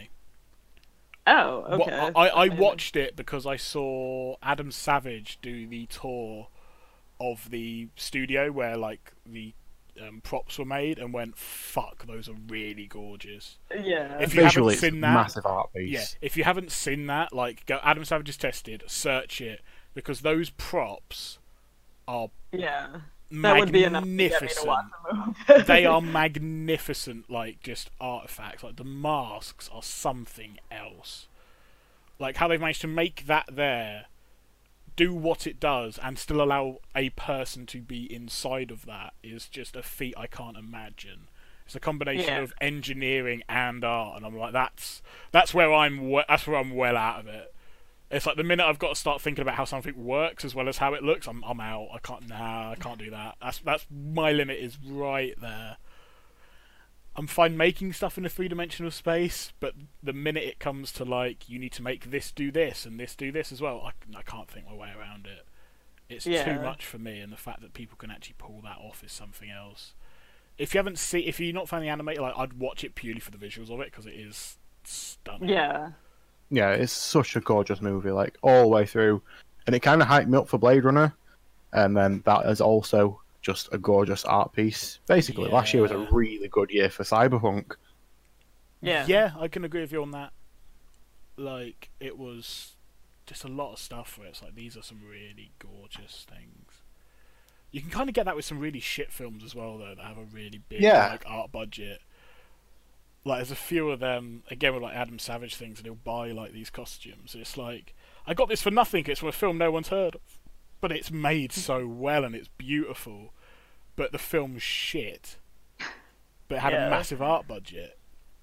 Oh, okay. I Amazing. watched it because I saw Adam Savage do the tour of the studio where like the props were made, and went, "Fuck, those are really gorgeous." Yeah. If you Visually, haven't seen it's that, a massive art piece. yeah, if you haven't seen that, like, go Adam Savage is Tested, search it, because those props are Yeah. That would be enough to get me to magnificent. watch the movie. They are magnificent, like, just artifacts. Like, the masks are something else. Like, how they've managed to make that there do what it does and still allow a person to be inside of that is just a feat I can't imagine. It's a combination Yeah. of engineering and art, and I'm like, that's where I'm well out of it. It's like the minute I've got to start thinking about how something works as well as how it looks, I'm out. I can't do that. That's my limit, is right there. I'm fine making stuff in a 3-dimensional space, but the minute it comes to like, you need to make this do this and this do this as well, I can't think my way around it. It's too Yeah. much for me, and the fact that people can actually pull that off is something else. If you're not finding the anime, like, I'd watch it purely for the visuals of it, because it is stunning. Yeah. Yeah, it's such a gorgeous movie, like all the way through, and it kind of hyped me up for Blade Runner, and then that is also just a gorgeous art piece. Basically, last year was a Yeah. really good year for Cyberpunk. Yeah. Yeah, I can agree with you on that. Like, it was just a lot of stuff where it's like, these are some really gorgeous things. You can kind of get that with some really shit films as well, though, that have a really big like art budget. Like, there's a few of them, again, with like Adam Savage things, and he'll buy like these costumes. It's like, I got this for nothing. It's from a film no one's heard of, but it's made so well and it's beautiful. But the film's shit. But it had a Yeah. massive art budget.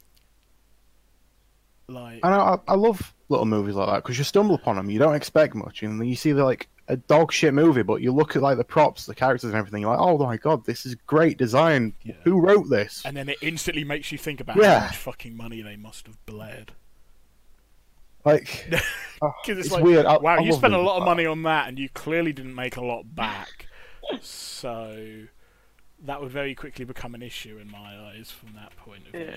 Like, And I love little movies like that, because you stumble upon them, you don't expect much, and then you see like a dog shit movie, but you look at like the props, the characters, and everything. You're like, oh my god, this is great design. Yeah. Who wrote this? and then it instantly makes you think about Yeah. how much fucking money they must have bled. Like, Because it's like, weird. wow, I you love spent a these, lot of but- money on that, and you clearly didn't make a lot back. So that would very quickly become an issue in my eyes from that point of view.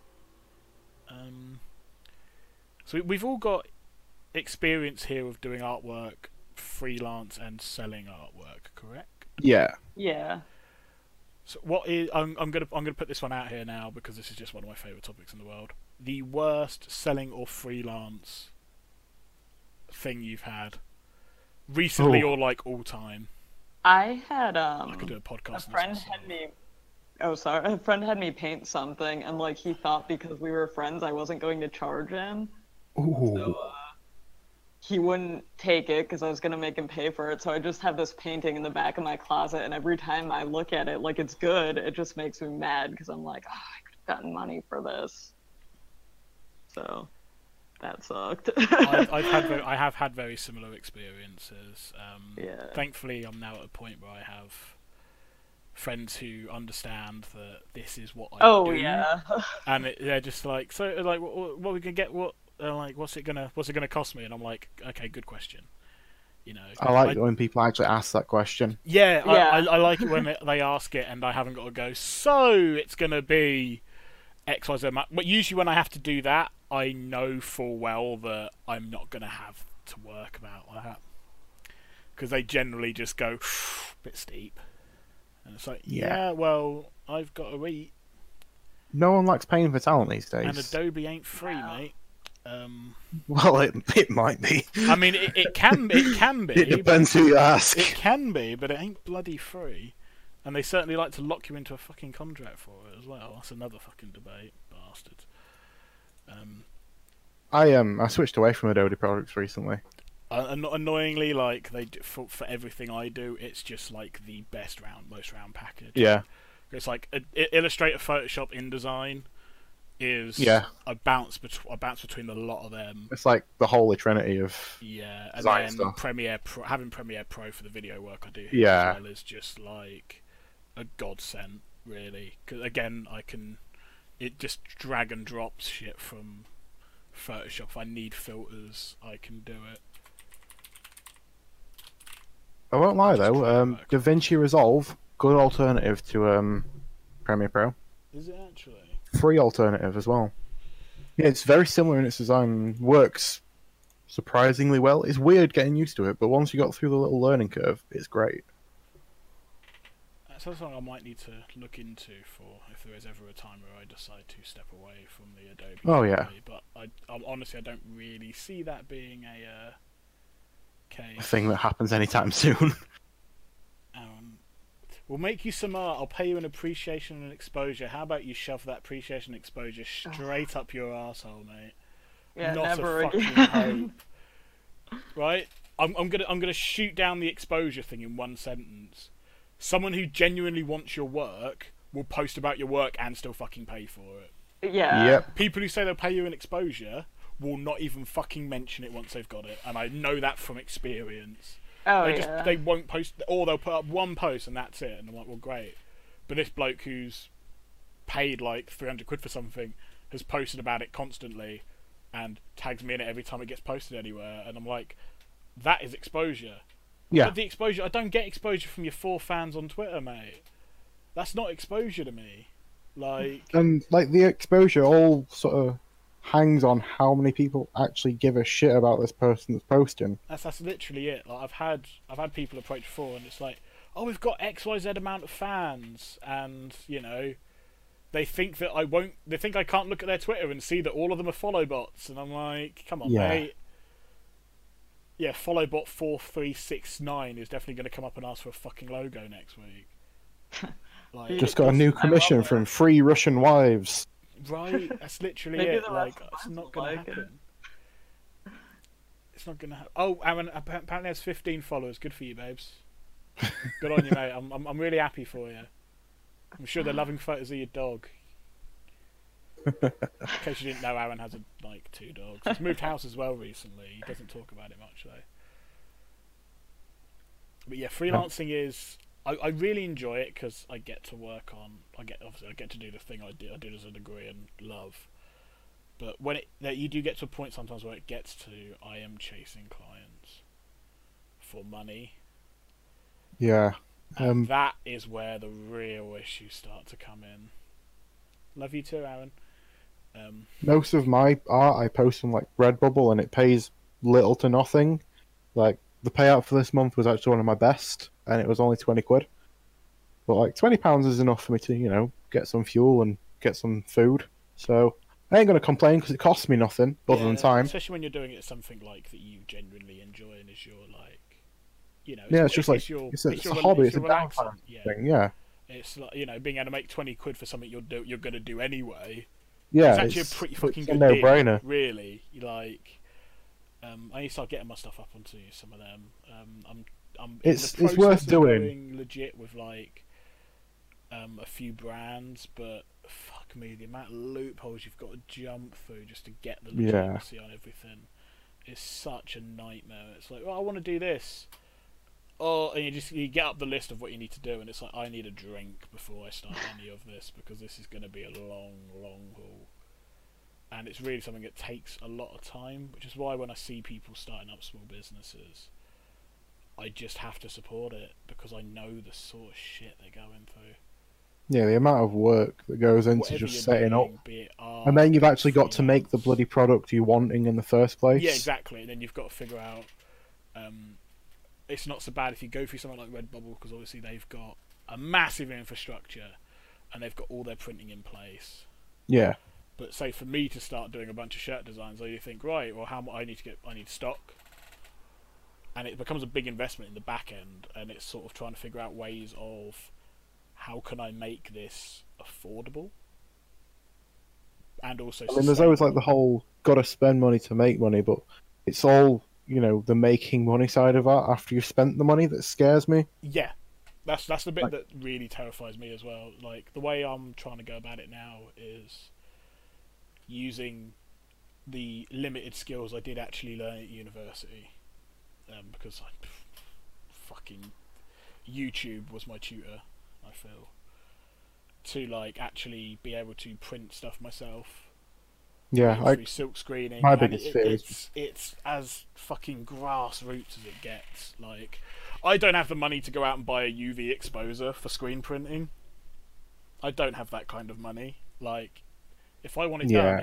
So we've all got experience here of doing artwork, freelance, and selling artwork, correct? Yeah. Yeah. So what is I'm gonna put this one out here now because this is just one of my favourite topics in the world. The worst selling or freelance thing you've had recently or like all time. I had I could do a a podcast. on this friend myself. had me. Oh, sorry. A friend had me paint something, and like he thought because we were friends, I wasn't going to charge him. Ooh. So he wouldn't take it because I was gonna make him pay for it. So I just have this painting in the back of my closet, and every time I look at it, like it's good, it just makes me mad because I'm like, oh, I could have gotten money for this. So that sucked. I have had very similar experiences. Yeah. Thankfully, I'm now at a point where I have friends who understand that this is what I Oh do. yeah. And they're just like, so like, what are we gonna get? What they're like, what's it gonna cost me? And I'm like, okay, good question. You know, I like when people actually ask that question. yeah, Yeah. I like it when they ask it, and I haven't got to go. So it's gonna be X, Y, Z. But usually when I have to do that, I know full well that I'm not gonna have to work about that because they generally just go bit steep, and it's like, Yeah. yeah, well, I've got to eat. No one likes paying for talent these days. And Adobe ain't free, Wow. mate. Well, it might be. I mean, it can be. It depends who you ask. It can be, but it ain't bloody free. And they certainly like to lock you into a fucking contract for it as well. That's another fucking debate, bastards. I switched away from Adobe products recently. Annoyingly, like for everything I do, it's just like the most round package. Yeah. It's like Illustrator, Photoshop, InDesign is Yeah. a bounce between a lot of them. It's like the holy trinity of Yeah, and design then stuff. Premiere Pro, having Premiere Pro for the video work I do here Yeah. as well is just like a godsend, really. Because again, it just drag and drops shit from Photoshop. If I need filters, I can do it. I won't lie Just though, try and work. DaVinci Resolve, good alternative to Premiere Pro. Is it actually? Free alternative as well. Yeah, it's very similar in its design. Works surprisingly well. It's weird getting used to it, but once you got through the little learning curve, it's great. That's something I might need to look into for if there is ever a time where I decide to step away from the Adobe. Oh, yeah. family. But honestly, I don't really see that being a case. A thing that happens anytime soon. We'll make you some art. I'll pay you an appreciation and exposure. How about you shove that appreciation and exposure straight up your arsehole, mate? Yeah, Not never a fucking again. hope. Right? I'm gonna shoot down the exposure thing in one sentence. Someone who genuinely wants your work will post about your work and still fucking pay for it. Yeah. Yep. People who say they'll pay you an exposure will not even fucking mention it once they've got it, and I know that from experience. Oh They yeah. won't post, or they'll put up one post and that's it. And I'm like, well, great. But this bloke who's paid like 300 quid for something has posted about it constantly and tags me in it every time it gets posted anywhere. And I'm like, that is exposure. Yeah. But the exposure, I don't get exposure from your 4 fans on Twitter, mate. That's not exposure to me. Like, And like the exposure all sort of hangs on how many people actually give a shit about this person that's posting. that's literally it. Like, I've had people approach before, and it's like, oh, we've got XYZ amount of fans, and you know, they think that I won't. They think I can't look at their Twitter and see that all of them are follow bots, and I'm like, come on, Yeah. mate. Yeah, followbot 4369 is definitely going to come up and ask for a fucking logo next week. Like, Just got a new commission love from Free Russian Wives. right? That's literally Maybe it. the Like, rest of it's us not will going to like it. happen. It's not going to happen. Oh, Aaron apparently has 15 followers. Good for you, babes. Good on you, mate. I'm really happy for you. I'm sure they're loving photos of your dog. In case you didn't know, Aaron has like 2 dogs. He's moved house as well recently. He doesn't talk about it much though. But yeah, freelancing is. I really enjoy it because I get to work on. I get to do the thing I did as a degree and love. But when that you do get to a point sometimes where it gets to, I am chasing clients for money. Yeah. And that is where the real issues start to come in. Love you too, Aaron. Most of my art I post on like Redbubble, and it pays little to nothing. Like the payout for this month was actually one of my best, and it was only £20. But like £20 is enough for me to, get some fuel and get some food. So I ain't gonna complain because it costs me nothing other than time. Especially when you're doing it something like that you genuinely enjoy and is your like, it's just like it's a hobby, it's a downtime thing. Yeah, it's like being able to make £20 for something you're gonna do anyway. Yeah, it's actually a pretty fucking good no-brainer. Deal, really. Like, I need to start getting my stuff up onto some of them. It's worth doing. Legit with like a few brands, but fuck me, the amount of loopholes you've got to jump through just to get the legitimacy on everything is such a nightmare. It's like, I want to do this. Oh, and you get up the list of what you need to do, and it's like, I need a drink before I start any of this because this is going to be a long, long haul. And it's really something that takes a lot of time, which is why when I see people starting up small businesses, I just have to support it because I know the sort of shit they're going through. Yeah, the amount of work that goes into just setting up, and then you've actually got to make the bloody product you're wanting in the first place. Yeah, exactly. And then you've got to figure out. It's not so bad if you go through something like Redbubble because obviously they've got a massive infrastructure and they've got all their printing in place. Yeah. But say for me to start doing a bunch of shirt designs, you think, right, well, I need stock, and it becomes a big investment in the back end, and it's sort of trying to figure out ways of how can I make this affordable, and also. I mean, there's always like the whole gotta spend money to make money, but it's all the making money side of that after you've spent the money that scares me. Yeah, that's the bit that really terrifies me as well. Like the way I'm trying to go about it now is using the limited skills I did actually learn at university, because fucking YouTube was my tutor. I feel to like actually be able to print stuff myself. Yeah, through silk screening. My biggest fear it's as fucking grassroots as it gets. Like, I don't have the money to go out and buy a UV exposer for screen printing. I don't have that kind of money. Like, if I want it done,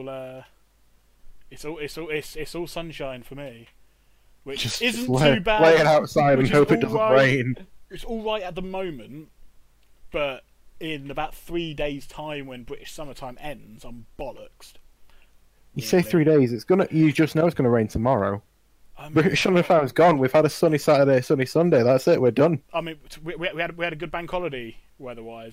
it's all sunshine for me, which isn't too bad. Lay it outside and hope it doesn't rain. It's all right at the moment, but in about 3 days' time, when British summertime ends, I'm bollocksed. You say 3 days, you just know it's gonna rain tomorrow. British summertime's gone. We've had a sunny Saturday, sunny Sunday. That's it. We're done. I mean, we had a good bank holiday weather-wise.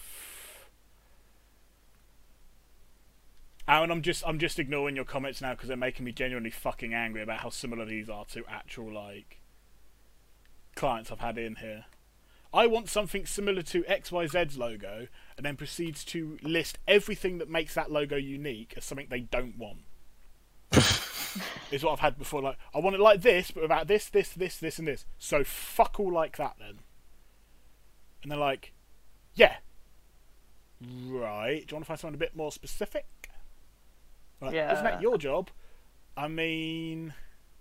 Aaron, I'm just ignoring your comments now because they're making me genuinely fucking angry about how similar these are to actual like clients I've had in here. I want something similar to XYZ's logo, and then proceeds to list everything that makes that logo unique as something they don't want. Is what I've had before. Like, I want it like this, but without this, and this. So fuck all like that then. And they're like, yeah. Right. Do you want to find something a bit more specific? Like, yeah. Isn't that your job? I mean...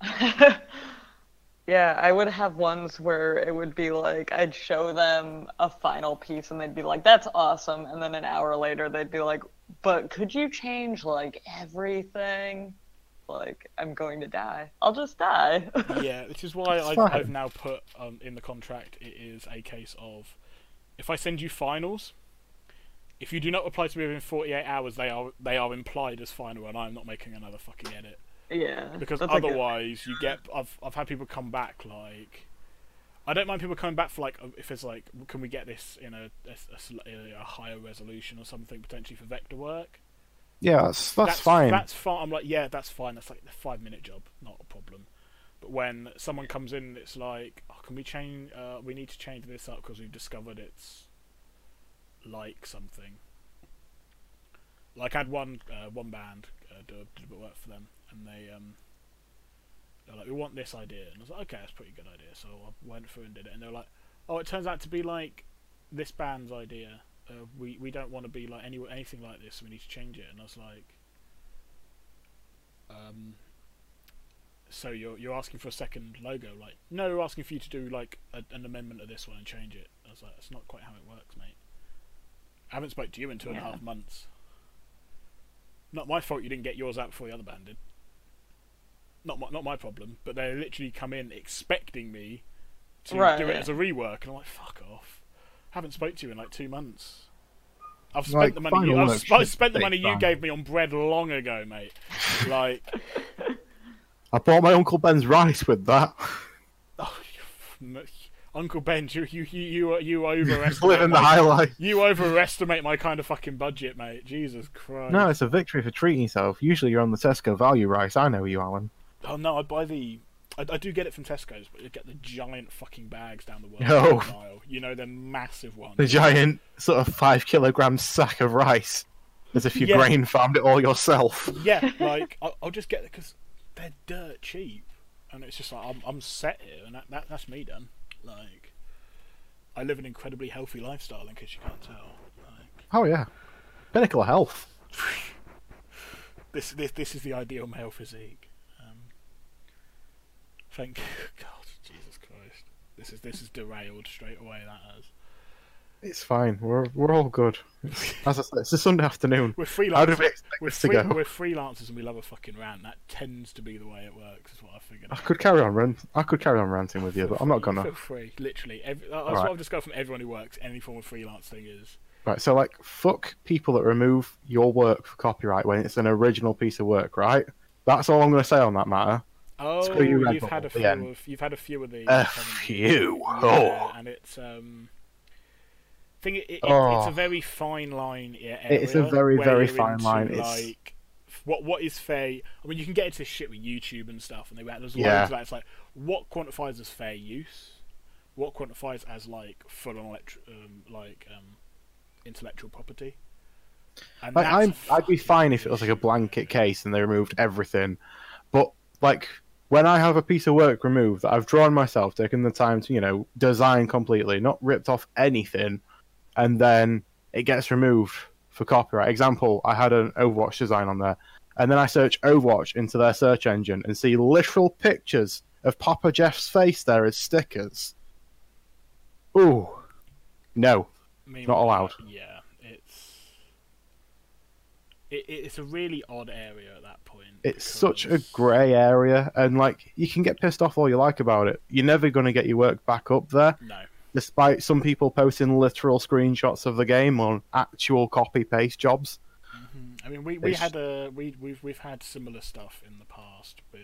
Yeah, I would have ones where it would be like, I'd show them a final piece and they'd be like, that's awesome. And then an hour later, they'd be like, but could you change like everything? Like, I'm going to die. I'll just die. Yeah, which is why I've now put in the contract, it is a case of, if I send you finals, if you do not reply to me within 48 hours, they are implied as final, and I'm not making another fucking edit. Yeah. Because otherwise, you get. I've had people come back like. I don't mind people coming back for like if it's like, can we get this in a higher resolution or something potentially for vector work? Yeah, that's fine. That's fine. I'm like, yeah, that's fine. That's like a 5-minute job, not a problem. But when someone comes in, it's like, oh, can we change? We need to change this up because we've discovered it's like something. Like I had one band do a bit of work for them, and they're like, we want this idea, and I was like, okay, that's a pretty good idea. So I went through and did it, and they were like, oh, it turns out to be like this band's idea. We don't want to be like anything like this, so we need to change it. And I was like, So you're asking for a second logo? Like, no, we're asking for you to do like an amendment of this one and change it. I was like, that's not quite how it works, mate. I haven't spoke to you in 2.5 months. Not my fault you didn't get yours out before the other band did. Not my problem. But they literally come in expecting me to do it as a rework, and I'm like, fuck off. Haven't spoke to you in like 2 months. I've spent Like, the money. I spent the money you fine. gave me on bread long ago, mate. Like, I bought my Uncle Ben's rice with that. oh, Uncle Ben, you overestimate. Living the high life. You overestimate my kind of fucking budget, mate. Jesus Christ. No, it's a victory for treating yourself. Usually you're on the Tesco value rice. I know you, Alan. Oh no, I buy the. I do get it from Tesco's, but you get the giant fucking bags down the Oh. aisle. You know, the massive ones. The giant sort of 5 kilogram sack of rice. As if you grain farmed it all yourself. Yeah, like I'll just get it because they're dirt cheap, and it's just like I'm set here, and that's me done. Like, I live an incredibly healthy lifestyle, in case you can't tell. Like, Oh yeah, pinnacle of health. this is the ideal male physique. Thank God, Jesus Christ. This is derailed straight away. That has. It's fine. We're all good. As I said, it's a Sunday afternoon. We're How did freelancers. we expect this to go? We're freelancers and we love a fucking rant. That tends to be the way it works. Is what I figured. I could carry on ranting with you, but I'm not gonna. Feel free. Literally, that's Right. what I've discovered from everyone who works any form of freelance thing is. Right, so like, fuck people that remove your work for copyright when it's an original piece of work, right? That's all I'm going to say on that matter. Oh, Screw you, Red you've Bull, had a the few end. of you've had a few of these. A haven't you? few. Yeah, and it's it's Oh. a very fine line area. It's a very, where very you're fine into, line. It's- like what is fair. I mean, you can get into shit with YouTube and stuff, and there's Yeah. loads of that. It's like what quantifies as fair use, what quantifies as like full on intellectual property. And Like, that's I'd be fine if it was like a blanket case and they removed everything, but like when I have a piece of work removed that I've drawn myself, taken the time to design completely, not ripped off anything, and then it gets removed for copyright. Example: I had an Overwatch design on there, and then I search Overwatch into their search engine and see literal pictures of Papa Jeff's face there as stickers. Ooh, no. Not allowed. Yeah, it's a really odd area at that point. It's such a because- grey area, and like you can get pissed off all you like about it. You're never going to get your work back up there, No. despite some people posting literal screenshots of the game on actual copy paste jobs. I mean, we've had similar stuff in the past with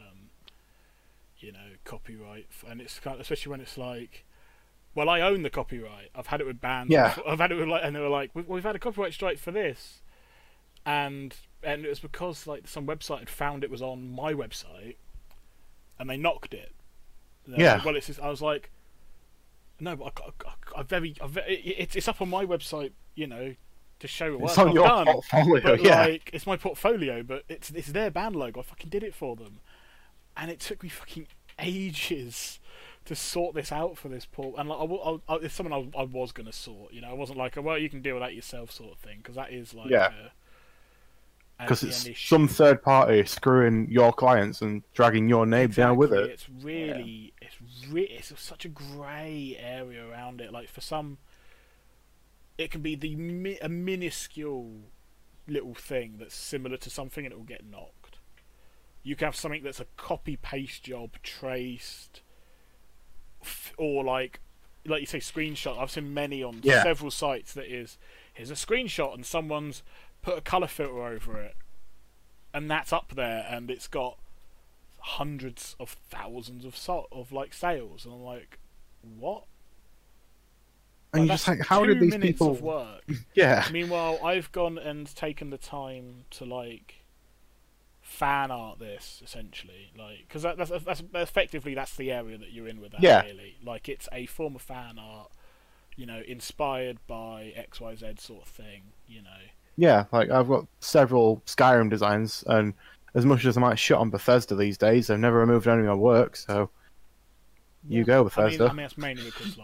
copyright, and it's kind of, especially when it's like, well, I own the copyright. I've had it with bands. Yeah. I've had it with and they were like, we've had a copyright strike for this, and it was because like some website had found it was on my website, and they knocked it. They're Yeah. like, well, I was like, no, but it's up on my website, to show what It's I've on your done. portfolio, But yeah. like, it's my portfolio, but it's their band logo. I fucking did it for them, and it took me fucking ages to sort this out for this poor. And like, it's something I was gonna sort. I wasn't like, well, you can deal with that yourself, sort of thing, because that is like, Yeah. Because an it's issue. some third party screwing your clients and dragging your name down with Exactly. it. It's really, it's such a grey area around it. Like for some, it can be a minuscule little thing that's similar to something, and it will get knocked. You can have something that's a copy paste job traced, or like you say, screenshot. I've seen many on Yeah. several sites that here's a screenshot and someone's put a colour filter over it, and that's up there, and it's got hundreds of thousands of sales, and I'm like, what? And you're That's just like, how 2 did these minutes people? of work. Yeah, Meanwhile, I've gone and taken the time to like fan art this essentially, like because that's effectively that's the area that you're in with that. Yeah. Really, like it's a form of fan art, inspired by XYZ sort of thing. yeah. Like I've got several Skyrim designs, and as much as I might shit on Bethesda these days, they've never removed any of my work. So you go, Bethesda. I mean, that's mainly because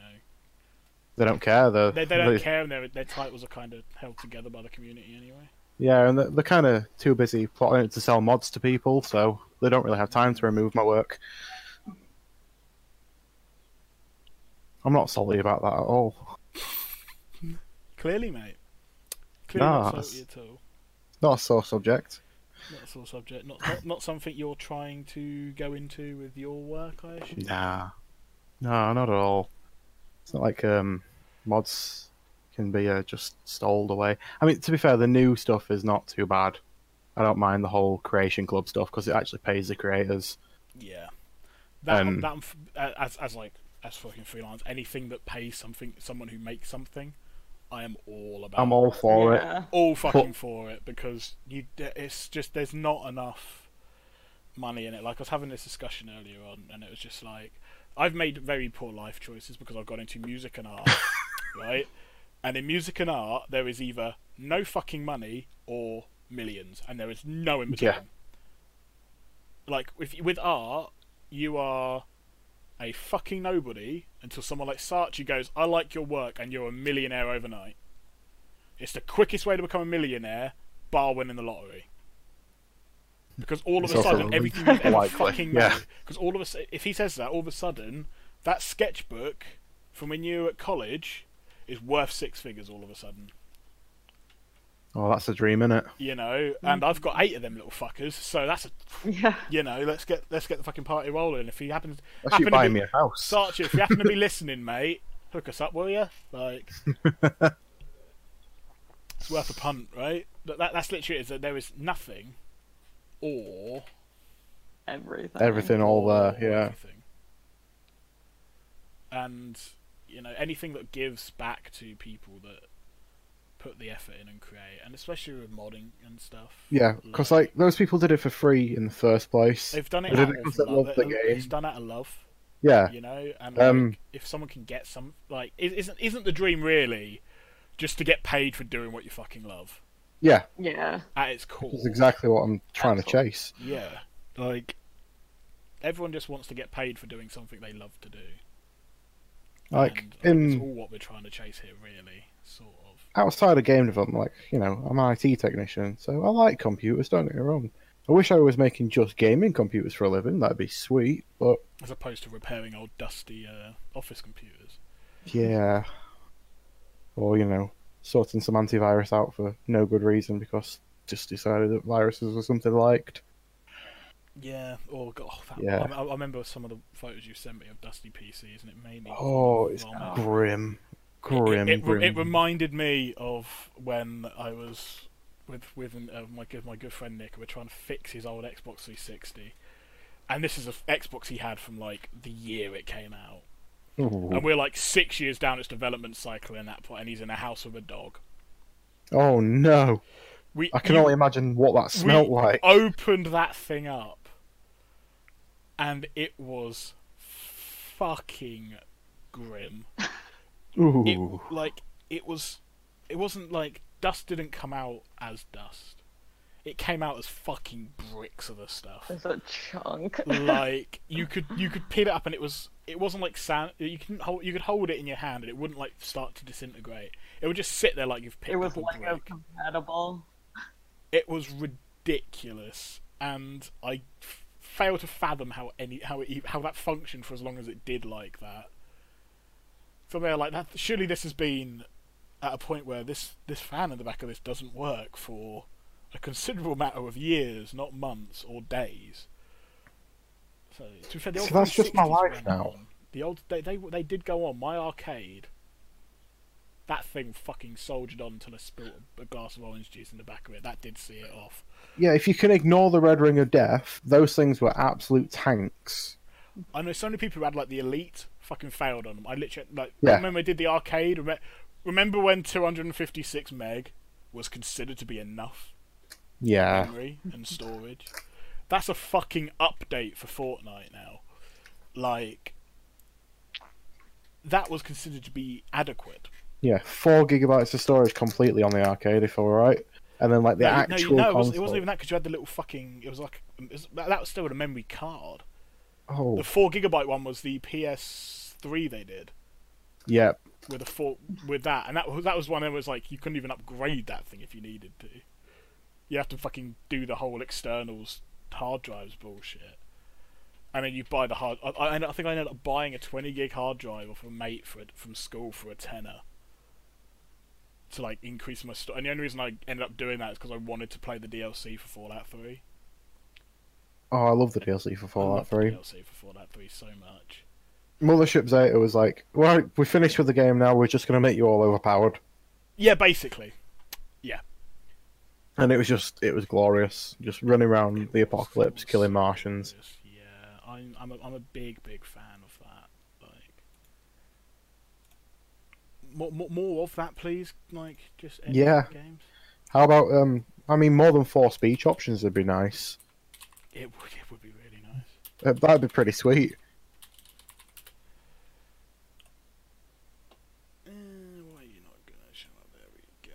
They don't care. they don't care, and their titles are kind of held together by the community anyway. Yeah, and they're kind of too busy plotting to sell mods to people, so they don't really have time to remove my work. I'm not salty about that at all. Clearly, mate. Clearly Nah, not that's- salty at all. Not a sore subject. Not a sore subject. Not something you're trying to go into with your work, I assume. Nah. No, not at all. It's not like mods can be just stoled away. I mean, to be fair, the new stuff is not too bad. I don't mind the whole Creation Club stuff because it actually pays the creators. Yeah. Um, As fucking freelance, anything that pays someone who makes something, I am all about. I'm all for it. Yeah. all fucking for it because it's just there's not enough money in it. Like I was having this discussion earlier on, and it was just like I've made very poor life choices because I've got into music and art, right? And in music and art, there is either no fucking money or millions, and there is no in between. Yeah. Like with art, you are a fucking nobody until someone like Saatchi goes, "I like your work," and you're a millionaire overnight. It's the quickest way to become a millionaire, bar winning the lottery. Because all of It's a also sudden, everything you've ever likely, fucking yeah. made. Because all of a if he says that, all of a sudden, that sketchbook from when you were at college is worth 6 figures all of a sudden. Oh, that's a dream, innit? You know, and I've got 8 of them little fuckers, so that's a, Yeah. you know, let's get the fucking party rolling. If he happens, Actually, happen to buy be- me a house. Saatchi, if you happen to be listening, mate, hook us up, will you? Like, it's worth a punt, right? That's literally it. Is that there is nothing, or Everything. Everything all there, yeah. everything. And you know, anything that gives back to people that put the effort in and create, and especially with modding and stuff. Yeah, because like those people did it for free in the first place. They've done it They out did it of 'cause they love. loved the game. It's done out of love. Yeah, You know, and Um, if someone can get some, like, isn't the dream really just to get paid for doing what you fucking love yeah, Yeah. at its core? that's exactly what I'm trying to Absolutely. chase. Yeah, like everyone just wants to get paid for doing something they love to do. Like and I think it's in all what we're trying to chase here, really, sort of. outside of game development, like I'm an IT technician, so I like computers. Don't get me wrong. I wish I was making just gaming computers for a living. That'd be sweet, but As opposed to repairing old dusty office computers. yeah, or sorting some antivirus out for no good reason because just decided that viruses were something I liked. Yeah, or Yeah. I remember some of the photos you sent me of dusty PCs, and it made me. Oh, it's vomit. grim, It grim. reminded me of when I was with my good friend Nick. We're trying to fix his old Xbox 360, and this is an Xbox he had from like the year it came out, Ooh. and we're like 6 years down its development cycle in that point, and he's in a house with a dog. Oh no! I can you only imagine what that smelt like. opened that thing up, and it was fucking grim. Ooh. It wasn't like dust didn't come out as dust. It came out as fucking bricks of the stuff. It's a chunk. Like you could peel it up, and it wasn't like sand. You could hold it in your hand, and it wouldn't like start to disintegrate. It would just sit there like you've picked It was up a Lego brick. compatible. It was ridiculous, and I fail to fathom how that functioned for as long as it did like that. So they're like that. Surely this has been at a point where this fan in the back of this doesn't work for a considerable matter of years, not months or days. So to be fair, the old So that's just my 360s life went now. on. The old they did go on. My arcade. That thing fucking soldiered on until I spilled a glass of orange juice in the back of it. That did see it off. Yeah, if you can ignore the Red Ring of Death, those things were absolute tanks. I know so many people who had like the Elite fucking failed on them. I literally Yeah. remember I did the arcade. Remember when 256 meg was considered to be enough Yeah. memory and storage? That's a fucking update for Fortnite now. Like that was considered to be adequate. Yeah, 4 gigabytes of storage completely on the arcade, if all right. And then like the actual it console. wasn't even that because you had the little fucking. It was like that was still a memory card. Oh, The 4 GB one was the PS3 they did. yeah. With that, and that was one that was like you couldn't even upgrade that thing if you needed to. You have to fucking do the whole externals hard drives bullshit. And then you buy the hard. I think I ended up buying a 20 gig hard drive off a mate from school for a tenner. To like increase my store. And the only reason I ended up doing that is because I wanted to play the DLC for Fallout 3. Oh, I love the DLC for Fallout 3. The DLC for Fallout 3 so much. Mothership Zeta was like, well, we finished with the game now, we're just going to make you all overpowered. Yeah, basically. Yeah. And it was glorious. Just running around the apocalypse, killing Martians. Glorious. Yeah, I'm a big fan of that. Like, more of that, please. Like, just any games. How about more than 4 speech options would be nice. It would be really nice. That'd be pretty sweet. Why are you not gonna show up? There we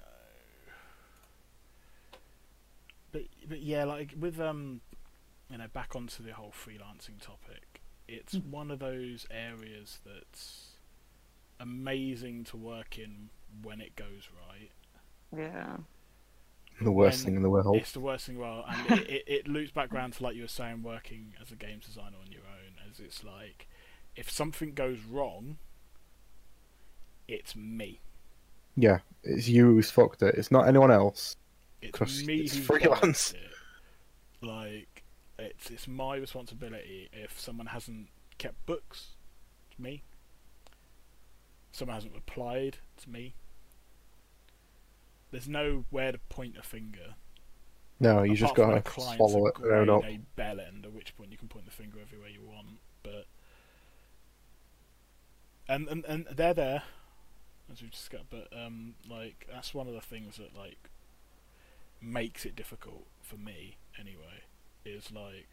go. But yeah, like with back onto the whole freelancing topic. It's one of those areas that's amazing to work in when it goes right. Yeah. The worst thing in the world. It's the worst thing in the world, and it loops back around to, like you were saying, working as a games designer on your own, as it's like, if something goes wrong, it's me. Yeah, it's you who's fucked it. It's not anyone else. It's me it's who's freelance. it. Like, it's my responsibility if someone hasn't kept books, it's me. If someone hasn't replied, it's me. There's nowhere to point a finger. No, you just gotta swallow it and own up. A bell end, at which point you can point the finger everywhere you want. But and they're there, as we've discussed. But like that's one of the things that like makes it difficult for me anyway. Is like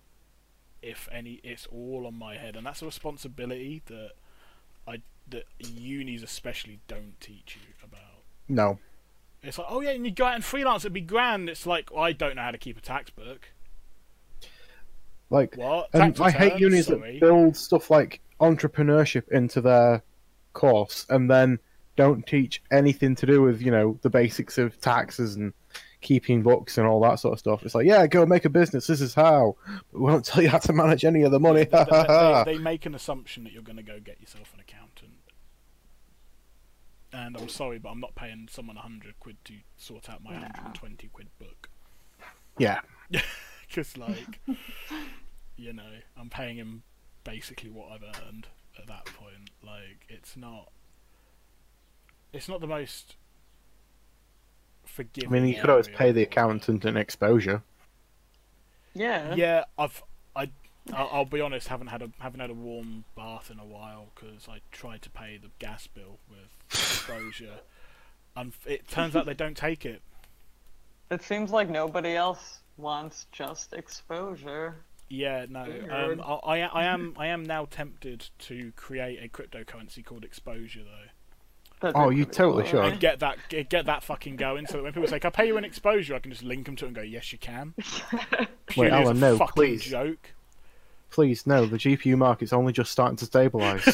it's all on my head, and that's a responsibility that that unis especially don't teach you about. No. It's like, oh yeah, and you go out and freelance, it'd be grand. It's like, well, I don't know how to keep a tax book. Like, what? And I hate unis that build stuff like entrepreneurship into their course and then don't teach anything to do with, the basics of taxes and keeping books and all that sort of stuff. It's like, yeah, go make a business, this is how. But we won't tell you how to manage any of the money. They make an assumption that you're going to go get yourself an accountant. And I'm sorry, but I'm not paying someone 100 quid to sort out my 120 quid book. Yeah. Because, like, I'm paying him basically what I've earned at that point. Like, it's not the most forgiving. I mean, you could always pay the accountant an exposure. Yeah. Yeah, I'll be honest, haven't had a warm bath in a while because I tried to pay the gas bill with exposure, and it turns out they don't take it. It seems like nobody else wants just exposure. Yeah, no. I am now tempted to create a cryptocurrency called Exposure though. Oh, you totally should. And get that fucking going, so that when people say, "Can I pay you an exposure?" I can just link them to it and go, "Yes, you can." Wait, Alan, no, fucking please. Joke. Please, no. The GPU market's only just starting to stabilise.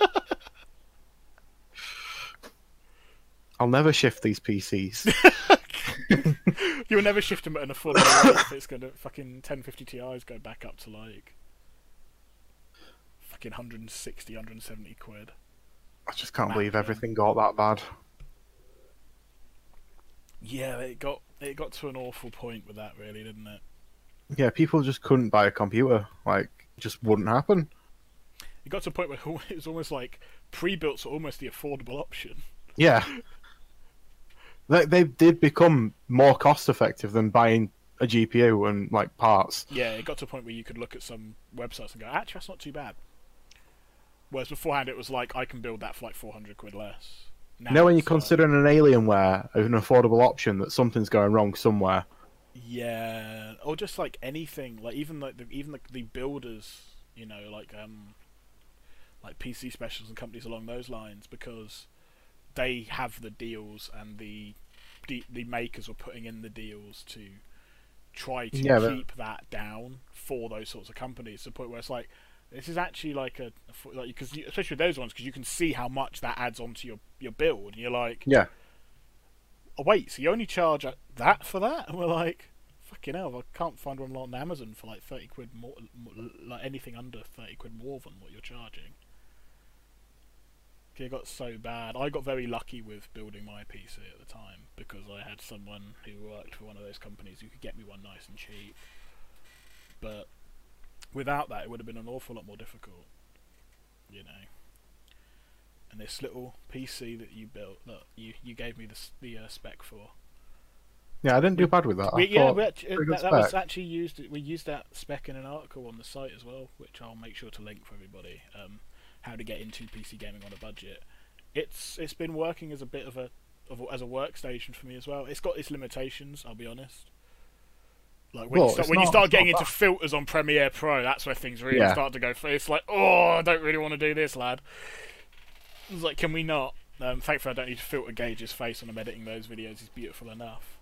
I'll never shift these PCs. You'll never shift them at an affordable rate if it's going to fucking 1050 Ti's go back up to like fucking 160, 170 quid. I just can't believe everything got that bad. Yeah, it got to an awful point with that, really, didn't it? Yeah, people just couldn't buy a computer. Like, it just wouldn't happen. It got to a point where it was almost like pre-built's almost the affordable option. Yeah. They did become more cost-effective than buying a GPU and, like, parts. Yeah, it got to a point where you could look at some websites and go, actually, that's not too bad. Whereas beforehand, it was like, I can build that for like 400 quid less. Now when you're considering an Alienware an affordable option, that something's going wrong somewhere. Yeah, or just like anything, like even the builders, like PC Specials and companies along those lines, because they have the deals and the makers are putting in the deals to try to keep that down for those sorts of companies to the point where it's like, this is actually like because especially with those ones, because you can see how much that adds onto your build, and you're like, yeah, oh, wait, so you only charge that for that? And we're like, fucking hell, I can't find one on Amazon for like 30 quid more, like anything under 30 quid more than what you're charging. It got so bad. I got very lucky with building my PC at the time because I had someone who worked for one of those companies who could get me one nice and cheap. But without that, it would have been an awful lot more difficult, you know. And this little PC that you built, that you gave me the spec for. Yeah, I didn't do bad with that. That was actually used. We used that spec in an article on the site as well, which I'll make sure to link for everybody. How to get into PC gaming on a budget. It's been working as a bit of a workstation for me as well. It's got its limitations, I'll be honest. Like when you start getting into filters on Premiere Pro, that's where things really start to go. It's like, oh, I don't really want to do this, lad. It's like, can we not? Thankfully, I don't need to filter Gage's face when I'm editing those videos. He's beautiful enough.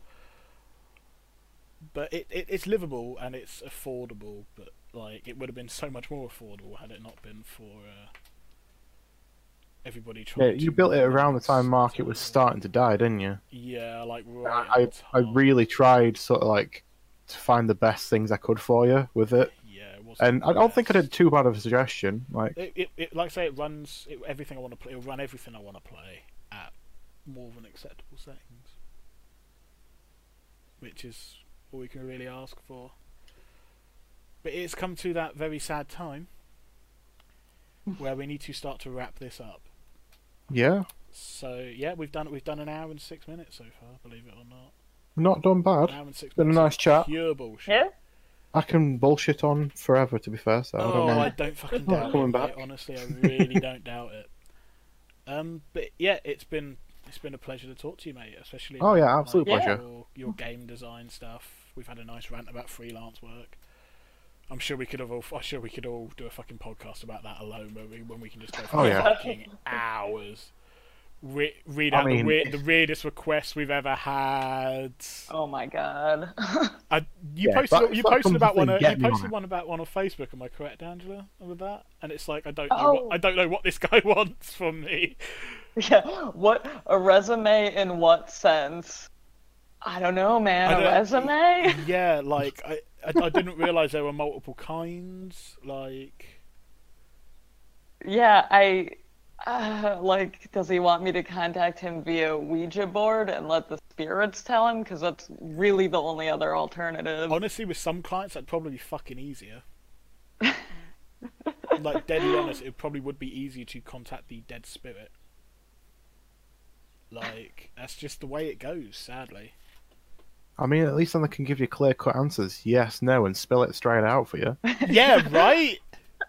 But it's livable and it's affordable. But like, it would have been so much more affordable had it not been for everybody trying. Yeah, you built it around the time market was starting to die, didn't you? Yeah, like right. I really tried sort of like to find the best things I could for you with it. Yeah, it was. And I don't think I did too bad of a suggestion. Like it like I say, it runs everything I want to play. It'll run everything I want to play at more than acceptable settings, which is all we can really ask for. But it's come to that very sad time where we need to start to wrap this up. Yeah. So yeah, we've done an hour and 6 minutes so far. Believe it or not. Not done bad. An hour and 6 Been a minutes. nice chat. Pure bullshit. Yeah. I can bullshit on forever, to be fair. So I don't fucking doubt coming it. back. Mate. Honestly, I really don't doubt it. But yeah, it's been a pleasure to talk to you, mate. Especially. Oh, yeah, about, absolute pleasure. Your game design stuff. We've had a nice rant about freelance work. I'm sure we could all do a fucking podcast about that alone, when we can just go for fucking hours. Read out the weirdest requests we've ever had. Oh my god. You posted one on Facebook. Am I correct, Angela, with that? And it's like I don't know what this guy wants from me. Yeah, what a resume in what sense? I don't know, man. A resume? Yeah, like I didn't realize there were multiple kinds. Like, yeah, like, does he want me to contact him via Ouija board and let the spirits tell him? Because that's really the only other alternative. Honestly, with some clients, that'd probably be fucking easier. Like, deadly honest, it probably would be easier to contact the dead spirit. Like, that's just the way it goes, sadly. I mean, at least then they can give you clear-cut answers, yes, no, and spill it straight out for you. Yeah, right?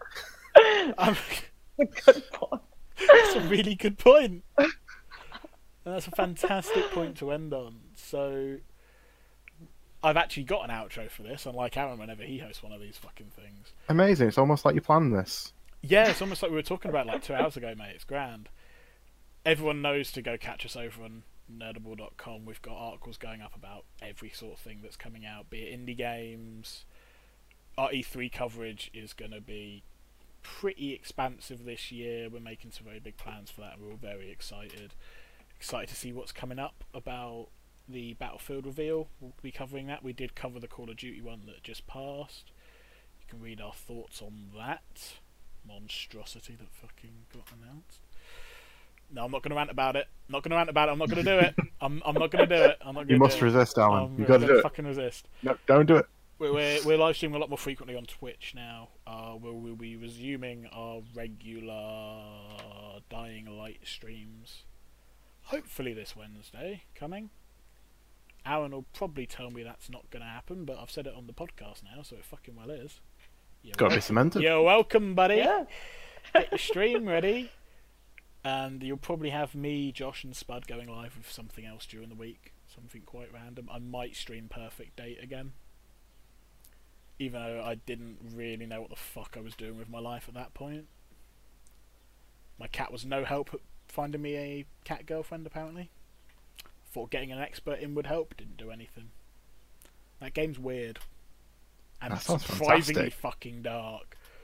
Good point. That's a really good point. And that's a fantastic point to end on. So, I've actually got an outro for this, unlike Aaron whenever he hosts one of these fucking things. Amazing, it's almost like you planned this. Yeah, it's almost like we were talking about like 2 hours ago, mate. It's grand. Everyone knows to go catch us over on nerdable.com. We've got articles going up about every sort of thing that's coming out, be it indie games. Our E3 coverage is going to be pretty expansive this year. We're making some very big plans for that, and we're all very excited to see what's coming up about the Battlefield reveal. We'll be covering that. We did cover the Call of Duty one that just passed. You can read our thoughts on that monstrosity that fucking got announced. No, I'm not going to rant about it. I'm not going to do it. I'm not going to do it. You must resist, Alan. You got to do it. Fucking resist. No, don't do it. We're live streaming a lot more frequently on Twitch now. We'll be resuming our regular Dying Light streams. Hopefully this Wednesday coming. Aaron will probably tell me that's not going to happen, but I've said it on the podcast now, so it fucking well is. Got to be cemented. You're welcome, buddy. Yeah. Get your stream ready. And you'll probably have me, Josh, and Spud going live with something else during the week. Something quite random. I might stream Perfect Date again. Even though I didn't really know what the fuck I was doing with my life at that point. My cat was no help at finding me a cat girlfriend, apparently. Thought getting an expert in would help. Didn't do anything. That game's weird. And That sounds surprisingly fantastic. fucking dark.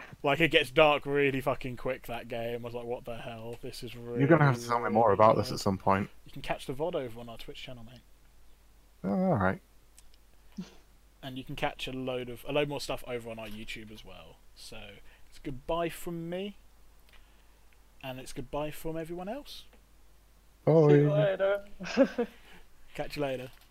Like, it gets dark really fucking quick, that game. I was like, what the hell? This is really... You're gonna have to tell me more really about this bad. at some point. You can catch the VOD over on our Twitch channel, mate. Oh, all right. And you can catch a load more stuff over on our YouTube as well. So, it's goodbye from me. And it's goodbye from everyone else. See you Bye. later. Catch you later.